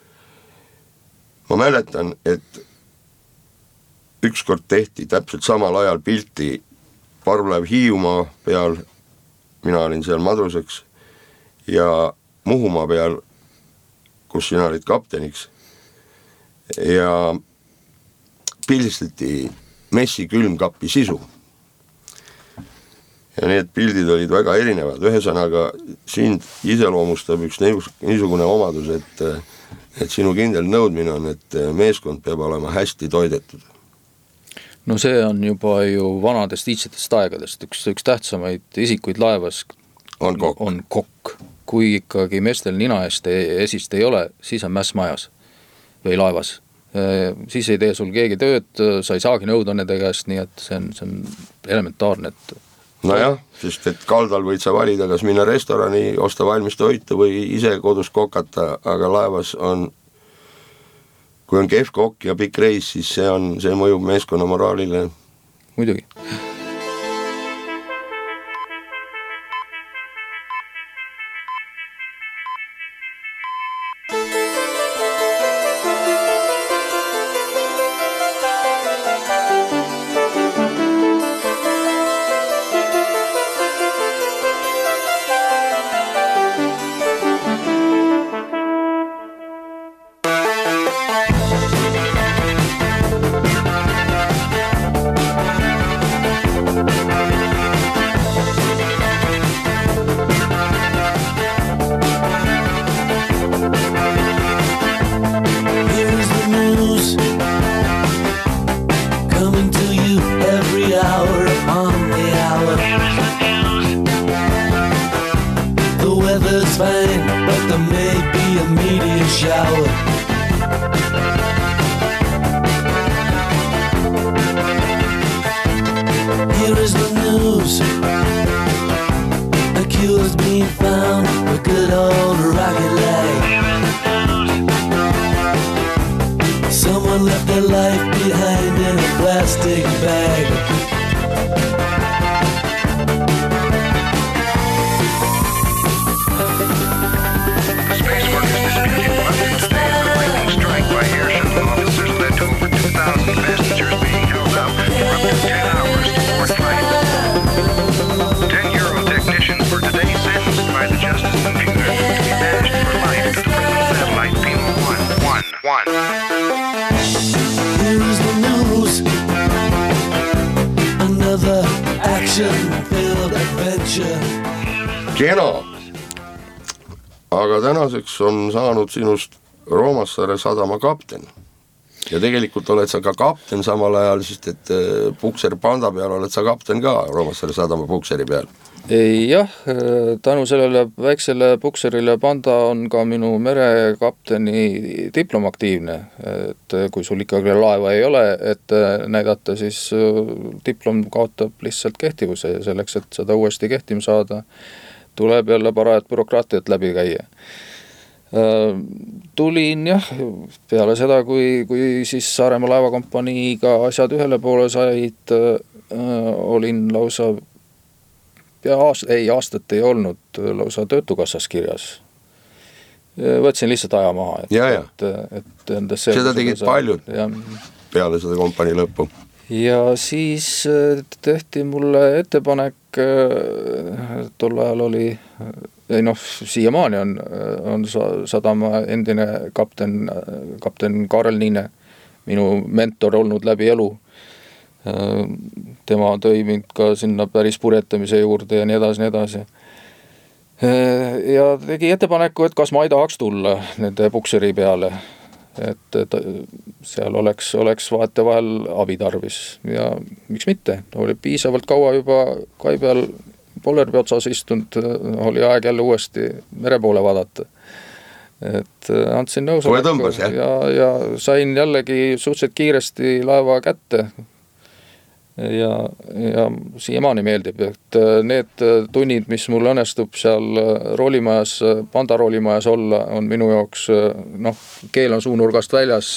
ma mäletan, et ükskord tehti täpselt samal ajal pilti parvlaev Hiiumaa peal, mina olin seal madruseks, ja Muhumaa peal, kus sina olid kapteniks, ja pildistati messi külmkapi sisu. Ja need pildid olid väga erinevad, ühesõnaga sind iseloomustab üks niisugune omadus, et, et sinu kindel nõudmine on, et meeskond peab olema hästi toidetud. No see on juba ju vanadest iidsetest aegadest, üks, üks tähtsamaid isikuid laevas on kokk. on kokk. Kui ikkagi meestel nina eest esist ei ole, siis on mäss majas. või laevas. Siis ei tee sul keegi tööd, sa ei saagi nõuda nende käest, nii et see on, see on elementaarne, et nojah, sest et kaldal võid sa valida, kas minna restorani, osta valmis toitu või ise kodus kokata, aga laevas on, kui on kehv kokk ja pikk reis, siis see on, see mõjub meeskonna moraalile. Muidugi. Kena, aga tänaseks on saanud sinust Roomassaare sadama kapten ja tegelikult oled sa ka kapten samal ajal, sest et pukser panda peal oled sa kapten ka Roomassaare sadama pukseri peal. Jah, tänu sellele väiksele pukserile panda on ka minu merekapteni diplom aktiivne, et kui sul ikkagi laeva ei ole, et näidata, siis diplom kaotab lihtsalt kehtivuse ja selleks, et seda uuesti kehtima saada, tuleb jälle parajat bürokraatiat läbi käia. Tulin jah, peale seda, kui, kui siis Saaremaa laevakompaniiga asjad ühele poole said, olin lausa pea aast, ei, aastat ei olnud lausa töötukassas kirjas. Võtsin lihtsalt aja maha. Et, ja, ja. Et, et seda tegid paljud ja, peale seda kompanii lõppu. Ja siis tehti mulle ettepanek, tol ajal oli, ei noh, siiamaani on, on sadama endine kapten, kapten Kaarel Niine, minu mentor olnud läbi elu. Tema tõi mind ka sinna päris purjetamise juurde ja nii edasi, nii edasi. Ja tegi ettepaneku, et kas ma ei tahaks tulla nende pukseri peale. Et, et seal oleks, oleks vaate vahel abi tarvis ja miks mitte, oli piisavalt kaua juba kai peal pollerpi otsas istunud, oli aeg jälle uuesti mere poole vaadata. Et andsin nõusoleku ja, ja sain jällegi suhteliselt kiiresti laeva kätte ja, ja siiamaani meeldib, et need tunnid, mis mul õnnestub seal roolimajas, panda roolimajas olla, on minu jaoks, noh, keel on suunurgast väljas,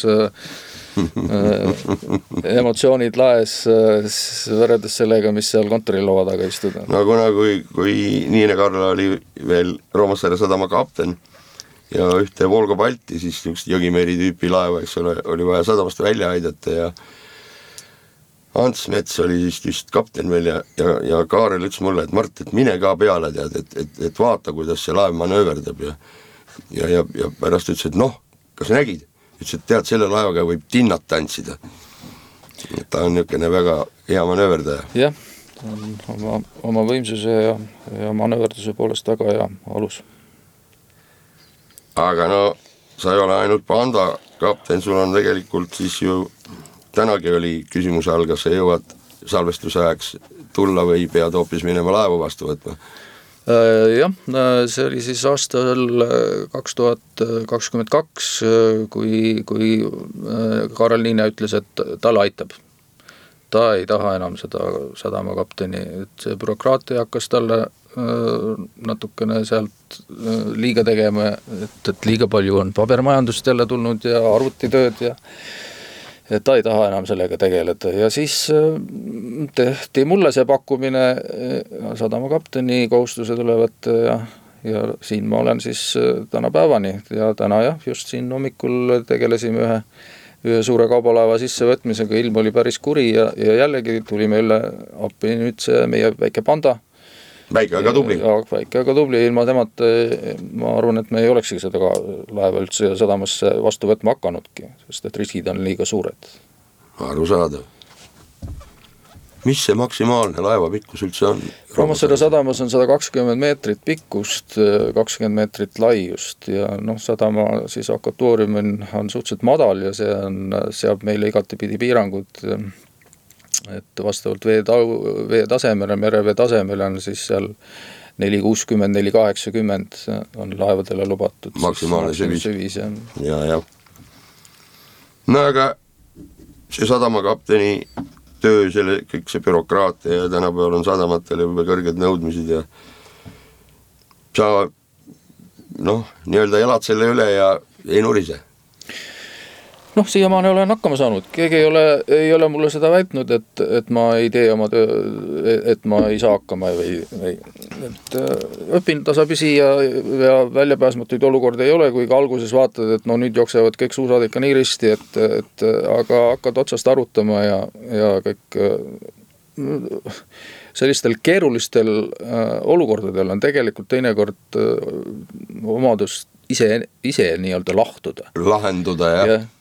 emotsioonid laes võrreldes sellega, mis seal kontorilaua taga istuda. No kuna kui, kui Niine Karla oli veel Roomassaare sadama kapten ja ühte Volga Balti, siis üks Jõgimeri tüüpi laeva, eks ole, oli vaja sadamast välja aidata ja Ants Mets oli siis just kapten veel ja, ja, ja Kaarel ütles mulle, et Mart, et mine ka peale tead, et, et, et vaata, kuidas see laev manööverdab ja, ja, ja, ja pärast ütles, et noh, kas nägid? Ütles, et tead, selle laevaga võib tinnat tantsida. Ta on niisugune väga hea manööverdaja. Jah, on oma, oma võimsuse ja, ja manööverduse poolest väga hea alus. Aga no, sa ei ole ainult panda kapten, sul on tegelikult siis ju tänagi oli küsimuse all, kas sa jõuad salvestuse ajaks tulla või pead hoopis minema laevu vastu võtma? Jah, see oli siis aastal kaks tuhat kakskümmend kaks, kui, kui Kaarel Niine ütles, et talle aitab. Ta ei taha enam seda sadamakapteni, et see bürokraatia hakkas talle natukene sealt liiga tegema, et, et liiga palju on pabermajandust jälle tulnud ja arvutitööd ja et ta ei taha enam sellega tegeleda ja siis tehti mulle see pakkumine sadamakapteni kohustuse tulevat ja, ja siin ma olen siis täna päevani ja täna jah, just siin hommikul tegelesime ühe, ühe suure kaubalaeva sissevõtmisega, ilm oli päris kuri ja, ja jällegi tulime üle appi nüüd see meie väike panda. Väike, aga tubli. Ja, väike, aga tubli, ilma temata ma arvan, et me ei oleksigi seda laeva üldse sadamasse vastu võtma hakanudki, sest et riskid on liiga suured. Arusaadav. Mis see maksimaalne laeva pikkus üldse on? Roomasõda sadamas on sada kakskümmend meetrit pikkust, kakskümmend meetrit laiust ja noh, sadama siis akvatoorium on, on suhteliselt madal ja see on, seab meile igatepidi piirangud, et vastavalt vee, vee tasemele, merevee tasemele on siis seal neli kuuskümmend, neli kaheksakümmend on laevadele lubatud. Maksimaalne süvis. süvis ja. Ja, ja. No aga see sadamakapteni töö, selle, kõik see bürokraatia ja tänapäeval on sadamatele juba kõrged nõudmised ja sa noh, nii-öelda elad selle üle ja ei nurise. Noh, siiamaani olen hakkama saanud, keegi ei ole, ei ole mulle seda väitnud, et, et ma ei tee oma töö, et ma ei saa hakkama või, või et õpin tasapisi ja, ja väljapääsmatuid olukorda ei ole, kui ka alguses vaatad, et no nüüd jooksevad kõik suusad ikka nii risti, et, et aga hakkad otsast arutama ja, ja kõik sellistel keerulistel olukordadel on tegelikult teinekord omadus ise, ise nii-öelda lahtuda. Lahenduda, jah. Ja.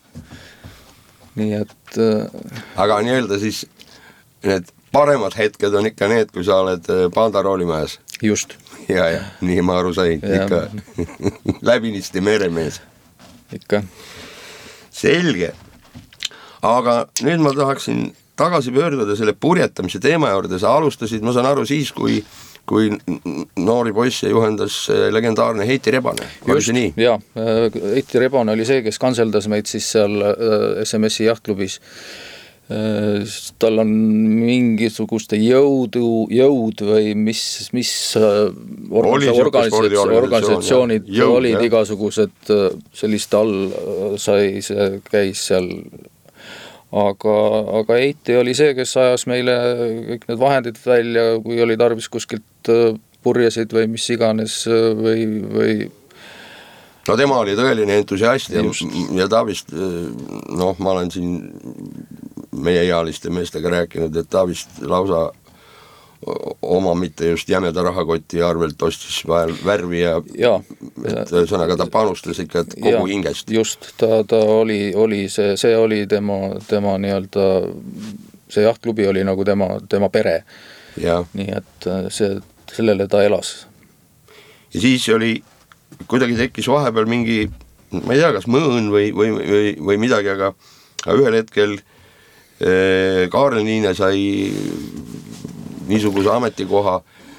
Nii et aga nii-öelda siis need paremad hetked on ikka need, kui sa oled Pandaroolimäes. Just. Ja, ja, nii ma aru sain, ja. Ikka läbinisti meremees. Ikka. Selge. Aga nüüd ma tahaksin tagasi pöörduda selle purjetamise teema juurde. Sa alustasid, ma saan aru siis, kui kui noori poisse juhendas legendaarne Heiti Rebane. Just, jaa. Heiti Rebane oli see, kes kanseldas meid siis seal S M S-i jahtklubis. Tal on mingisuguste jõudu, jõud või mis, mis organisatsioonid, organisatsioonid jõud, olid jah. Igasugused sellist all sai, see käis seal. Aga, aga Heiti oli see, kes ajas meile kõik need vahendid välja, kui oli tarvis kuskilt purjesid või mis iganes või, või... No tema oli tõeline entusiast ja, ja ta vist, noh, ma olen siin meie ealiste meestega rääkinud, et ta vist lausa oma mitte just jämeda rahakoti arvelt ostis vahel värvi ja, ja et sõnaga ta panustas ikka kogu ja, hingest. Just, ta, ta oli, oli see, see oli tema, tema nii-öelda, see jahtklubi oli nagu tema, tema pere. Ja. Nii et see, sellele ta elas. Ja siis oli, kuidagi tekkis vahepeal mingi, ma ei tea, kas mõõn või, või, või, või midagi, aga, aga ühel hetkel eh, Kaarel Niine sai niisuguse ametikoha,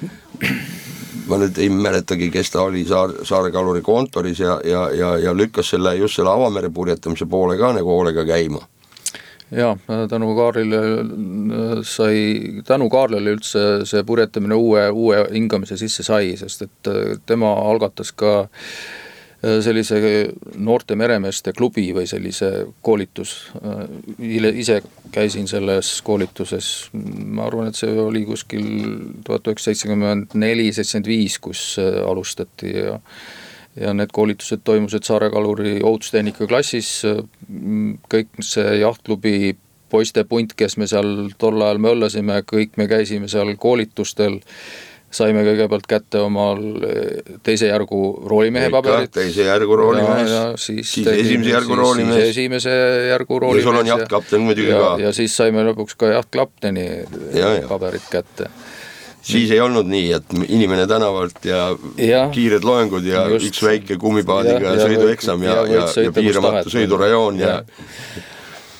ma nüüd ei mäletagi, kes ta oli Saar, Saare kaluri kontoris ja, ja, ja, ja lükkas selle, just selle avamere purjetamise poole ka nagu hoolega käima. Jaa, tänu Kaarlile sai, tänu Kaarlile üldse see purjetamine uue, uue hingamise sisse sai, sest et tema algatas ka sellise noorte meremeeste klubi või sellise koolitus. Ise käisin selles koolituses, ma arvan, et see oli kuskil tuhat üheksasada seitsekümmend neli seitsekümmend viis, kus alustati ja, ja need koolitused toimusid Saare kaluri ohutustehnika klassis. Kõik see jahtklubi poiste punt, kes me seal tol ajal möllasime, kõik me käisime seal koolitustel, saime kõigepealt kätte omal teise järgu roolimehe paberit. Teise järgu roolimees, ja, ja siis, siis esimese järgu roolimees. Siis esimese järgu roolimees. Ja sul on jahtkapten muidugi ja, ka. Ja siis saime lõpuks ka jahtkapteni ja, ja. paberit kätte. Siis ei olnud nii, et inimene tänavalt ja, ja kiired loengud ja just, üks väike kummipaadiga ja, ja sõidueksam ja, ja, ja, ja piiramatu sõidurajoon. Ja, ja.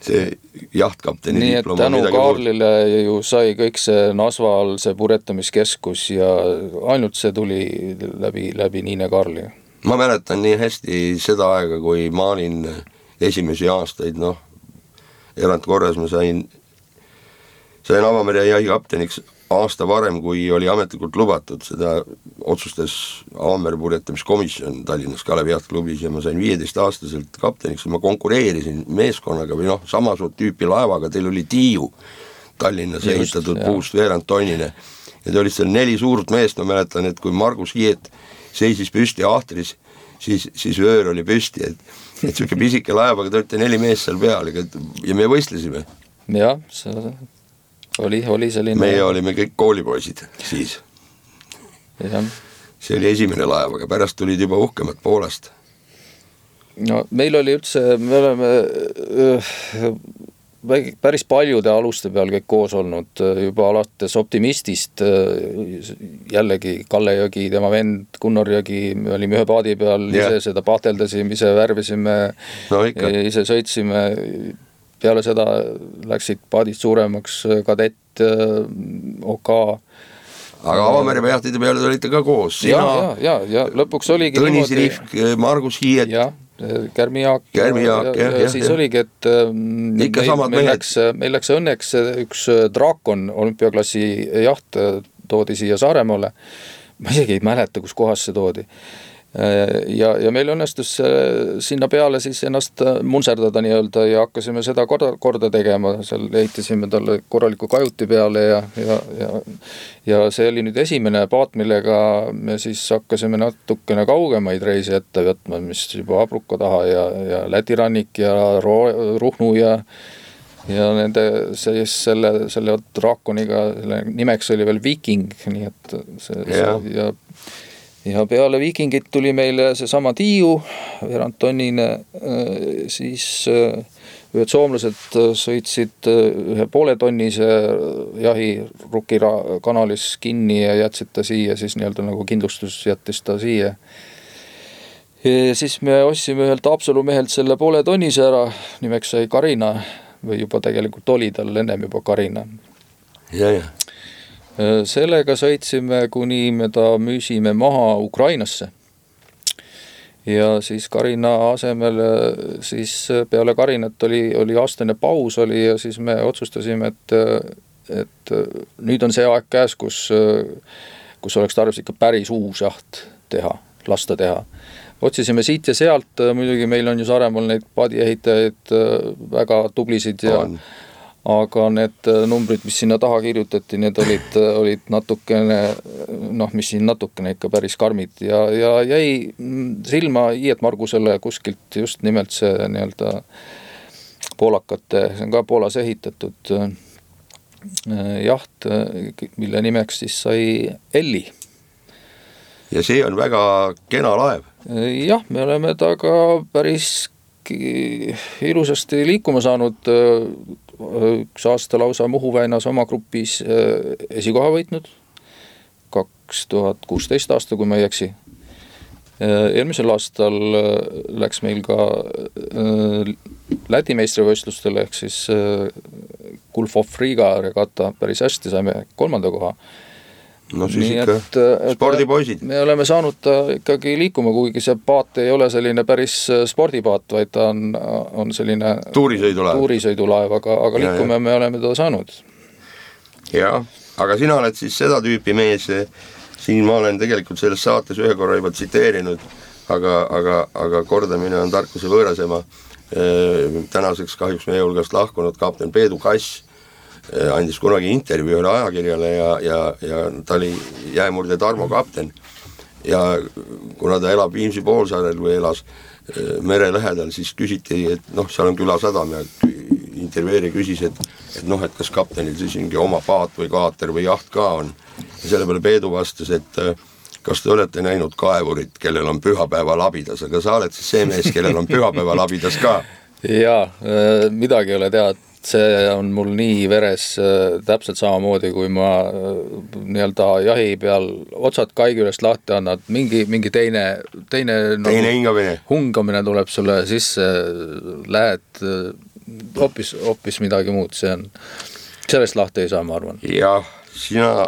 see jahtkapteni nii et tänu Kaarlile ju sai kõik see Nasval, see puretamiskeskus ja ainult see tuli läbi, läbi Niine Kaarli. Ma mäletan nii hästi seda aega, kui ma olin esimesi aastaid, noh, erandkorras ma sain, sain Avamere jahi kapteniks aasta varem, kui oli ametlikult lubatud, seda otsustas Avamere puretamiskomisjon Tallinnas Kalevi jahtklubis ja ma sain viieteist aastaselt kapteniks ja ma konkureerisin meeskonnaga või noh, samasugust tüüpi laevaga, teil oli Tiiu Tallinnas ehitatud puust veerand tonnine ja te olid seal neli suurt meest, ma mäletan, et kui Margus Hiiet seisis püsti ahtris, siis, siis vöör oli püsti, et, et siuke pisike laevaga te olite neli meest seal peal ja me võistlesime. Jah, see oli, oli selline... Meie olime kõik koolipoisid siis. Ja. See oli esimene laev, aga pärast tulid juba uhkemad Poolast. No meil oli üldse, me oleme öö, päris paljude aluste peal kõik koos olnud, juba alates Optimistist, jällegi Kalle Jõgi, tema vend Gunnar Jõgi, me olime ühe paadi peal, yeah. ise seda pahteldasime, ise värvisime, no, ise sõitsime, peale seda läksid paadid suuremaks, kadett, OK. Aga Avamere jahtide peale olite ka koos. Ja, ja, ja, ja lõpuks oligi Tõnis Rihk, Margus Hiiet. Ja, Kärmi Jaak. Kärmi Jaak, ja, ja, ja siis ja. oligi, et ikka meil, samad meil, mehed. Läks, meil läks õnneks üks Draakon olümpiaklassi jaht toodi siia Saaremaale. Ma isegi ei mäleta, kus kohas see toodi. Ja, ja meil õnnestus sinna peale siis ennast munserdada nii-öelda ja hakkasime seda korda, korda tegema, seal ehitasime talle korraliku kajuti peale ja, ja, ja, ja see oli nüüd esimene paat, millega me siis hakkasime natukene kaugemaid reisi ette võtma, mis juba Abruka taha ja, ja Läti rannik ja Ruhnu ja ja nende siis selle, selle Draakoniga, selle nimeks oli veel Viking, nii et see, ja, see, ja ja peale Vikingit tuli meile see sama Tiiu, veerandtonnine, siis ühed soomlased sõitsid ühe pooletonnise jahi Ruki kanalis kinni ja jätsid ta siia, siis nii-öelda nagu kindlustus jättis ta siia. Ja siis me ostsime ühelt Haapsalu mehelt selle pooletonnise ära, nimeks sai Karina, või juba tegelikult oli tal ennem juba Karina. Ja, ja. Sellega sõitsime, kuni me ta müüsime maha Ukrainasse. Ja siis Karina asemel, siis peale Karinat oli, oli aastane paus oli ja siis me otsustasime, et, et nüüd on see aeg käes, kus, kus oleks tarvis ikka päris uus jaht teha, lasta teha. Otsisime siit ja sealt, muidugi meil on ju Saaremaal neid paadiehitajaid väga tublisid ja on. Aga need numbrid, mis sinna taha kirjutati, need olid, olid natukene, noh, mis siin natukene ikka päris karmid ja, ja jäi silma Iiet Margusele kuskilt just nimelt see nii-öelda poolakate, see on ka Poolas ehitatud jaht, mille nimeks siis sai Elli. Ja see on väga kena laev. Jah, me oleme taga päris ilusasti liikuma saanud, üks aasta lausa Muhu väinas oma grupis esikoha võitnud, kaks tuhat kuusteist aasta, kui ma ei eksi. Eelmisel aastal läks meil ka Läti meistrivõistlustel ehk siis Gulf of Riga regata päris hästi, saime kolmanda koha. No siis nii ikka et, spordipoisid. Me oleme saanud ta ikkagi liikuma, kuigi see paat ei ole selline päris spordipaat, vaid ta on, on selline tuurisõidulaev, tuurisõidulaev aga, aga liikume ja, me oleme ta saanud. Ja, aga sina oled siis seda tüüpi mees, siin ma olen tegelikult selles saates ühe korra juba tsiteerinud, aga, aga, aga kordamine on tarkuse võõrasema. Tänaseks kahjuks meie hulgast lahkunud kapten Peedu Kass andis kunagi intervjuu üle ajakirjale ja, ja, ja ta oli jäämurde Tarmo kapten ja kuna ta elab Viimsi poolsaarel või elas mere lähedal, siis küsiti, et noh, seal on külasadam ja intervjueeri küsis, et, et noh, et kas kaptenil siis mingi oma paat või kaater või jaht ka on ja selle peale Peedu vastas, et kas te olete näinud kaevurit, kellel on pühapäeva labidas, aga sa oled siis see mees, kellel on pühapäeva labidas ka. Jaa, midagi ei ole tead. See on mul nii veres täpselt samamoodi, kui ma nii-öelda jahi peal otsad kaigülest lahti annad, mingi, mingi teine, teine, teine nagu, hingamine. hungamine tuleb sulle sisse, lähed hoopis, hoopis midagi muud, see on, sellest lahti ei saa, ma arvan. Jah, sina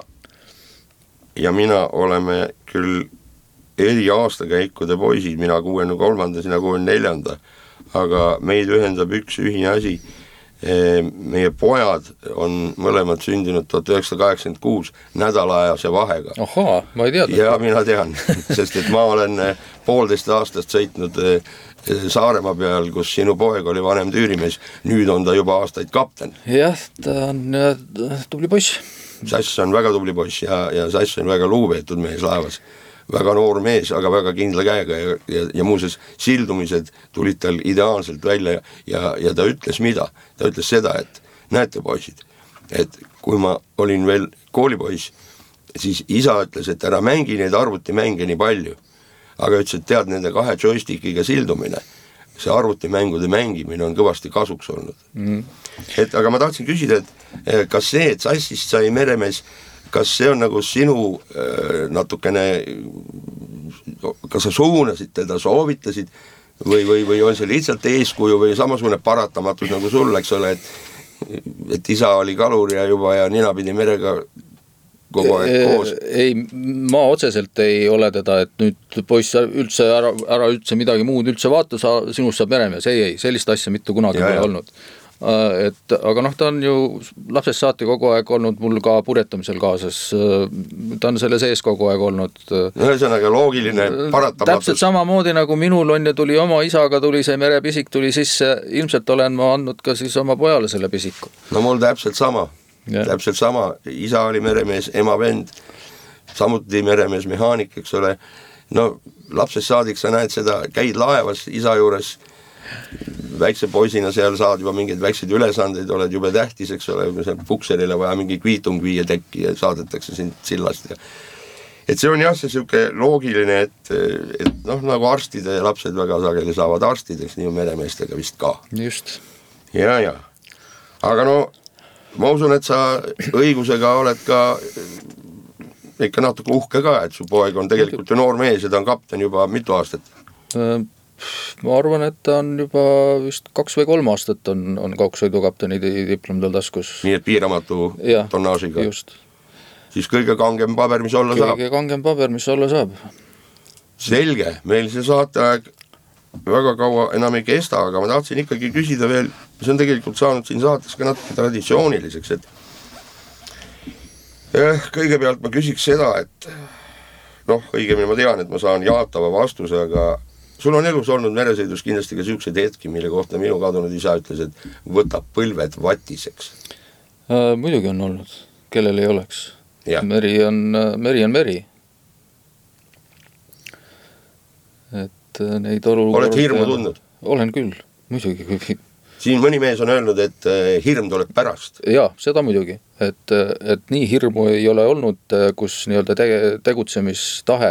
ja mina oleme küll eri aastakäikude poisid, mina kuuekümne kolmanda, sina kuuekümne neljanda, aga meid ühendab üks ühine asi. Meie pojad on mõlemad sündinud tuhat üheksasada kaheksakümmend kuus nädalaajase vahega. Ohaa, ma ei teadnud. Ja mina tean, sest et ma olen poolteist aastast sõitnud Saaremaa peal, kus sinu poeg oli vanem tüürimees, nüüd on ta juba aastaid kapten. Jah, ta on tubli poiss. Sass on väga tubli poiss ja, ja Sass on väga luubeetud mees laevas. Väga noor mees, aga väga kindla käega ja, ja, ja muuses sildumised tulid tal ideaalselt välja ja, ja ta ütles mida? Ta ütles seda, et näete poisid, et kui ma olin veel koolipoiss, siis isa ütles, et ära mängi neid arvutimänge nii palju, aga ütles, et tead nende kahe joystickiga sildumine, see arvutimängude mängimine on kõvasti kasuks olnud. Mm. Et, aga ma tahtsin küsida, et kas see, et Sassist sai meremees, kas see on nagu sinu äh, natukene, kas sa suunasid teda, soovitasid või, või, või on see lihtsalt eeskuju või samasugune paratamatus nagu sul, eks ole, et, et isa oli kalur ja juba ja nina pidi merega kogu aeg koos? Ei, ma otseselt ei ole teda, et nüüd poiss üldse ära, ära üldse midagi muud üldse vaata, sa, sinust saab meremees, ei, ei, sellist asja mitte kunagi ja, pole ja. olnud. Et, aga noh, ta on ju lapsest saati kogu aeg olnud mul ka purjetamisel kaasas, ta on selle sees kogu aeg olnud. No see on aga loogiline paratamatus. Täpselt samamoodi nagu minul on ja tuli oma isaga, tuli see merepisik, tuli sisse, ilmselt olen ma andnud ka siis oma pojale selle pisiku. No mul täpselt sama, ja. täpselt sama, isa oli meremees, ema vend, samuti meremees mehaanik, eks ole. No lapsest saadik sa näed seda, käid laevas isa juures, väikse poisina seal saad juba mingeid väikseid ülesandeid, oled juba tähtis, eks ole, pukserile vaja mingi kviitung viia tekki ja saadetakse sind sillast. Ja. Et see on jah, see siuke loogiline, et, et noh, nagu arstide ja lapsed väga sageli saavad arstideks, nii meremeestega vist ka. Just. Ja, ja. Aga no, ma usun, et sa õigusega oled ka ikka natuke uhke ka, et su poeg on tegelikult ju noor mees ja ta on kapten juba mitu aastat. Ma arvan, et ta on juba vist kaks või kolm aastat on, on kaugsõidukapteni diplom tal taskus. Nii et piiramatu ja, tonnaažiga. Just. Siis kõige kangem paber, mis olla kõige saab. Kõige kangem paber, mis olla saab. Selge, meil see saateaeg väga kaua enam ei kesta, aga ma tahtsin ikkagi küsida veel, see on tegelikult saanud siin saates ka natuke traditsiooniliseks, et eh, kõigepealt ma küsiks seda, et noh, õigemini ma tean, et ma saan jaatava vastuse, aga sul on elus olnud meresõidus kindlasti ka siukseid hetki, mille kohta minu kadunud isa ütles, et võtab põlved vatiseks. Äh, muidugi on olnud, kellel ei oleks. Ja. Meri on, meri on meri. Et neid olukorda... Oled hirmu tundnud? Olen küll, muidugi. Siin mõni mees on öelnud, et hirm tuleb pärast. Jaa, seda muidugi. Et, et nii hirmu ei ole olnud, kus nii-öelda tegutsemistahe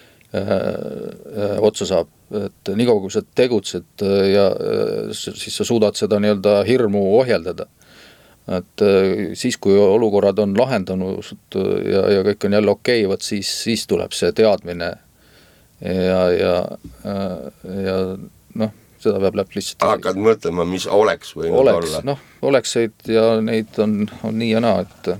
otsa saab, et nii kaua kui sa tegutsed ja siis sa suudad seda nii-öelda hirmu ohjeldada. Et siis, kui olukorrad on lahendanud ja, ja kõik on jälle okei, võt siis, siis tuleb see teadmine ja, ja, ja noh, seda peab läbi lihtsalt. Hakkad mõtlema, mis oleks või oleks, olla? Noh, olekseid ja neid on, on nii ja naa, et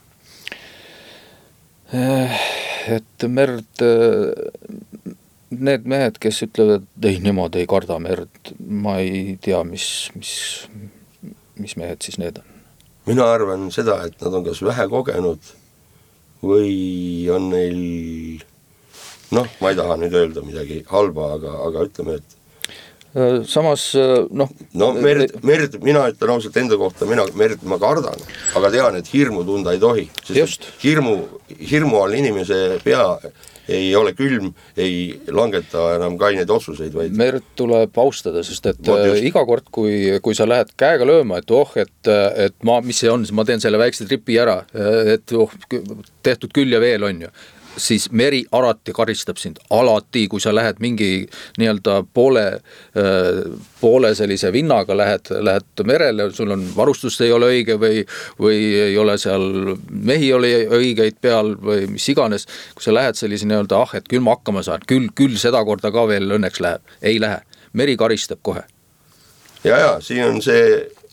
et merd, need mehed, kes ütlevad, et ei, nemad ei karda merd, ma ei tea, mis, mis, mis mehed siis need on. Mina arvan seda, et nad on kas vähe kogenud või on neil, noh, ma ei taha nüüd öelda midagi halba, aga, aga ütleme, et samas, noh... No merd, merd, mina ütlen ausalt enda kohta, mina merd ma kardan, aga tean, et hirmu tunda ei tohi. Sest hirmu, hirmu all inimese pea ei ole külm, ei langeta enam kaineid otsuseid. Vaid... Merd tuleb austada, sest et no, iga kord, kui, kui sa lähed käega lööma, et oh, et, et ma, mis see on, ma teen selle väikse tripi ära, et oh, tehtud küll ja veel on ju. Siis meri alati karistab sind, alati, kui sa lähed mingi nii-öelda poole, poole sellise vinnaga lähed, lähed merele, sul on varustust ei ole õige või, või ei ole seal mehi oli õigeid peal või mis iganes, kui sa lähed sellise nii-öelda, ah, et küll ma hakkama saan, küll, küll seda korda ka veel õnneks läheb, ei lähe, meri karistab kohe. Ja, ja, siin on see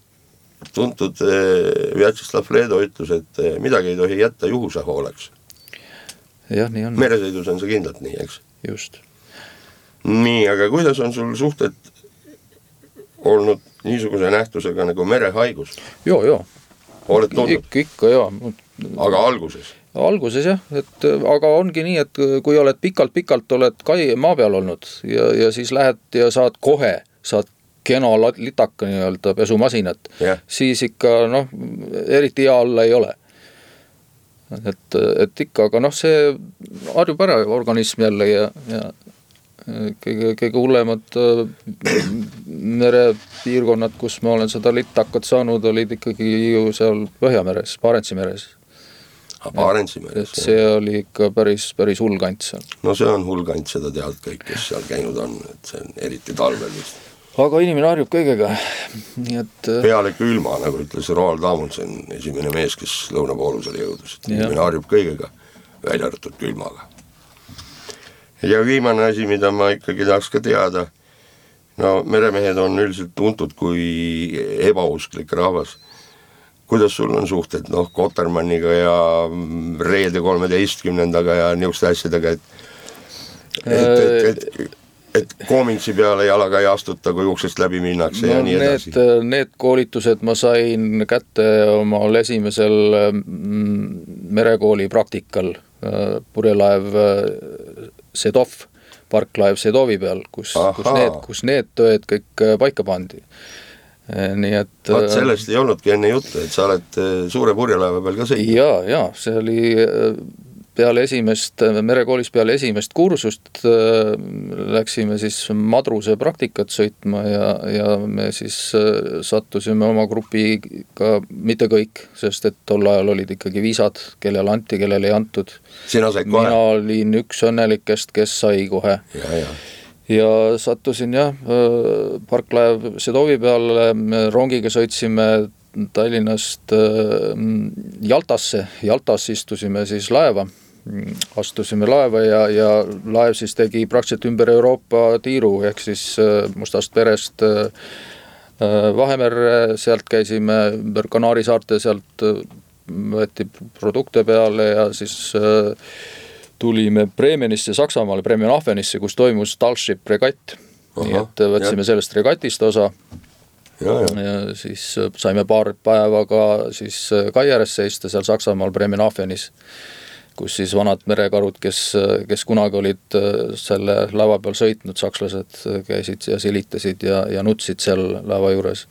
tuntud Vjatšeslav Leedo ütlus, et midagi ei tohi jätta juhuse hooleks. Jah, nii on. Meresõidus on see kindlalt nii, eks? Just. Nii, aga kuidas on sul suhted olnud niisuguse nähtusega nagu merehaigus? Joo, joo. Oled tundnud? Ik, ikka, joo. Aga alguses? Alguses jah, et aga ongi nii, et kui oled pikalt-pikalt oled kai maa peal olnud ja, ja siis lähed ja saad kohe, saad kena litaka nii-öelda pesumasinat, yeah. Siis ikka noh, eriti hea alla ei ole. Et, et ikka, aga noh, see harjub ära organism jälle ja, ja kõige, kõige hullemad merepiirkonnad, kus ma olen seda litakat saanud, olid ikkagi ju seal Põhjameres, Barentsi meres. Barentsi meres. See oli ikka päris, päris hull kant seal. No see on hull kant, seda teavad kõik, kes seal käinud on, et see on eriti talvel vist. Aga inimene harjub kõigega. Nii et peale külma, nagu ütles Roald Amundsen, esimene mees, kes lõunapoolusele jõudus. Inimene harjub kõigega, välja arvatud külmaga. Ja viimane asi, mida ma ikkagi tahaks ka teada, no meremehed on üldiselt tuntud kui ebausklik rahvas. Kuidas sul on suhted, noh, Kotermanniga ja Reede kolmeteistkümnendaga ja niisuguste asjadega, et, et, et, et, et koomintsi peale jalaga ei astuta, kui uksest läbi minnakse no, ja nii edasi? Need, need koolitused ma sain kätte omal esimesel merekooli praktikal, purjelaev Sedov, parklaev Sedovi peal, kus, kus, need, kus need tööd kõik paika pandi. Nii et Vaat sellest ei olnudki enne juttu, et sa oled suure purjelaeva peal ka sõitnud. Jaa, jaa, see oli peale esimest, merekoolis peale esimest kursust läksime siis madruse praktikat sõitma ja, ja me siis sattusime oma grupiga, mitte kõik, sest et tol ajal olid ikkagi viisad, kellele anti, kellele ei antud. Sina said kohe? Mina olin üks õnnelikest, kes sai kohe. Ja, ja. Ja sattusin jah, parklaev Sedovi peale, rongiga sõitsime Tallinnast Jaltasse, Jaltas istusime siis laeva, astusime laeva ja, ja laev siis tegi praktiliselt ümber Euroopa tiiru, ehk siis Mustast perest Vahemerre, sealt käisime ümber Kanaari saarte, sealt võeti produkte peale ja siis tulime Bremenisse, Saksamaale, Bremenhafenisse, kus toimus Talship regatt. Aha, nii et võtsime jah. Sellest regatist osa ja, ja. ja siis saime paar päeva ka siis kai ääres seista seal Saksamaal Bremenhafenis, kus siis vanad merekarud, kes, kes kunagi olid selle laeva peal sõitnud, sakslased käisid ja silitasid ja, ja nutsid seal laeva juures.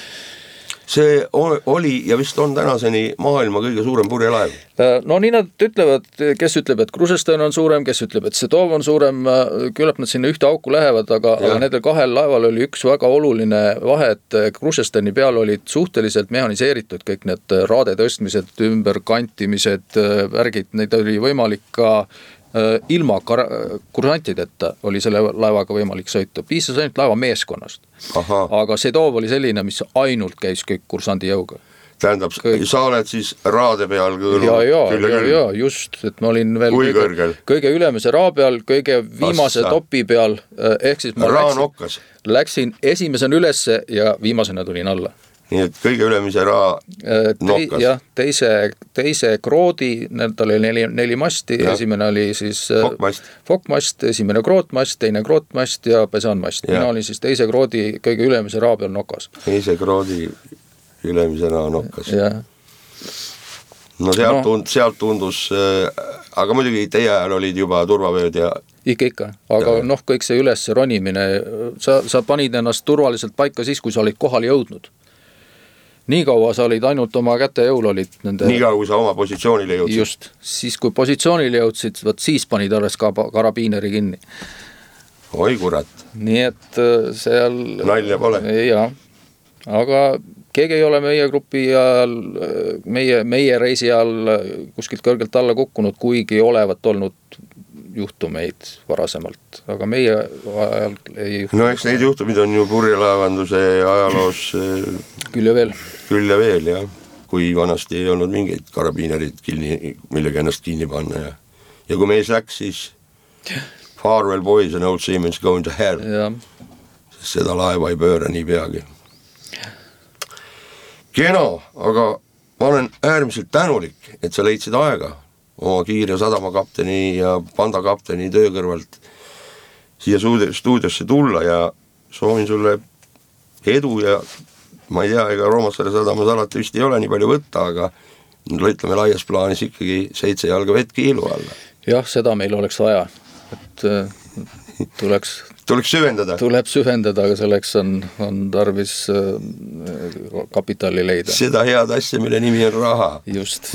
See oli ja vist on tänaseni maailma kõige suurem purjelaev. No nii nad ütlevad, kes ütleb, et Krusenstein on suurem, kes ütleb, et Sedov on suurem, küllap nad sinna ühte auku lähevad, aga, aga nendel kahel laeval oli üks väga oluline vahe, et Krusensteini peal olid suhteliselt mehaniseeritud kõik need raade tõstmised, ümberkantimised, värgid, neid oli võimalik ka ilma kursantideta oli selle laevaga võimalik sõita, piisas ainult laeva meeskonnast. Aha. Aga Sedov oli selline, mis ainult käis kõik kursandi jõuga. Tähendab, kõik. Sa oled siis raade peal kõõlu? Ja, ja, ja, ja, just, et ma olin veel Kui kõige, kõrgel? Kõige ülemise raa peal, kõige viimase Assa. Topi peal, ehk siis ma läksin, läksin esimesena ülesse ja viimasena tulin alla. Nii et kõige ülemise raa nokkas. Jah, teise, teise kroodi, need oli neli, neli masti, ja. Esimene oli siis Fokmast. Fokmast, esimene krootmast, teine krootmast ja pesanmast. Mina olin siis teise kroodi kõige ülemise raa peal nokas. Teise kroodi ülemise raa nokkas. Ja. No sealt, no. Tund, sealt tundus, aga muidugi teie ajal olid juba turvavööd ja Ikka, ikka, aga ja. Noh, kõik see üles ronimine, sa, sa panid ennast turvaliselt paika siis, kui sa olid kohal jõudnud. Nii kaua sa olid ainult oma käte jõul olid nende... Nii kaua, kui sa oma positsioonile jõudsid. Just, siis kui positsioonile jõudsid, võt siis panid alles ka karabiineri kinni. Oi kurat. Nii et seal... Nalja pole. Jaa, aga keegi ei ole meie grupi ajal, meie, meie reisi ajal kuskilt kõrgelt alla kukkunud, kuigi olevat olnud juhtumeid varasemalt, aga meie ajal ei juhtunud. No eks neid juhtumid on ju purjelaevanduse ajaloos küll ja veel. Küll ja veel, jah. Kui vanasti ei olnud mingeid karabiinerid kinni, millega ennast kinni panna. Ja, ja kui mees läks, siis farewell boys and old seamen's going to hell. Ja. Sest seda laeva ei pööra nii peagi. kena, aga ma olen äärmiselt tänulik, et sa leidsid aega oma Kiirja sadama kapteni ja Panda kapteni töö kõrvalt siia stuudiosse tulla ja soovin sulle edu ja ma ei tea, ega Roomassaare sadamas alati vist ei ole nii palju võtta, aga ütleme laias plaanis ikkagi seitse jalga vett kiilu alla. Jah, seda meil oleks vaja, et tuleks tuleks süvendada. Tuleb süvendada, aga selleks on, on tarvis kapitali leida. Seda head asja, mille nimi on raha. Just.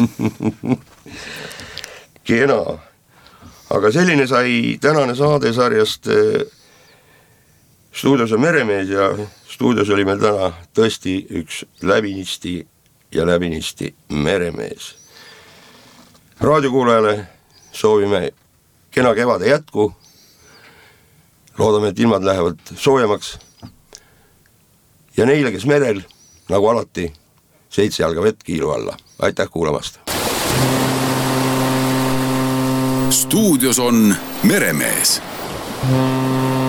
Kena. Aga selline sai tänane saadesarjast Stuudios on Meremees ja stuudios oli meil täna tõesti üks läbinisti ja läbinisti meremees. Raadiokuulajale soovime kena kevade jätku. Loodame, et ilmad lähevad soojemaks. Ja neile, kes merel, nagu alati, seitse jalga vett kiilu alla. Aitäh kuulamast! Stuudios on Meremees.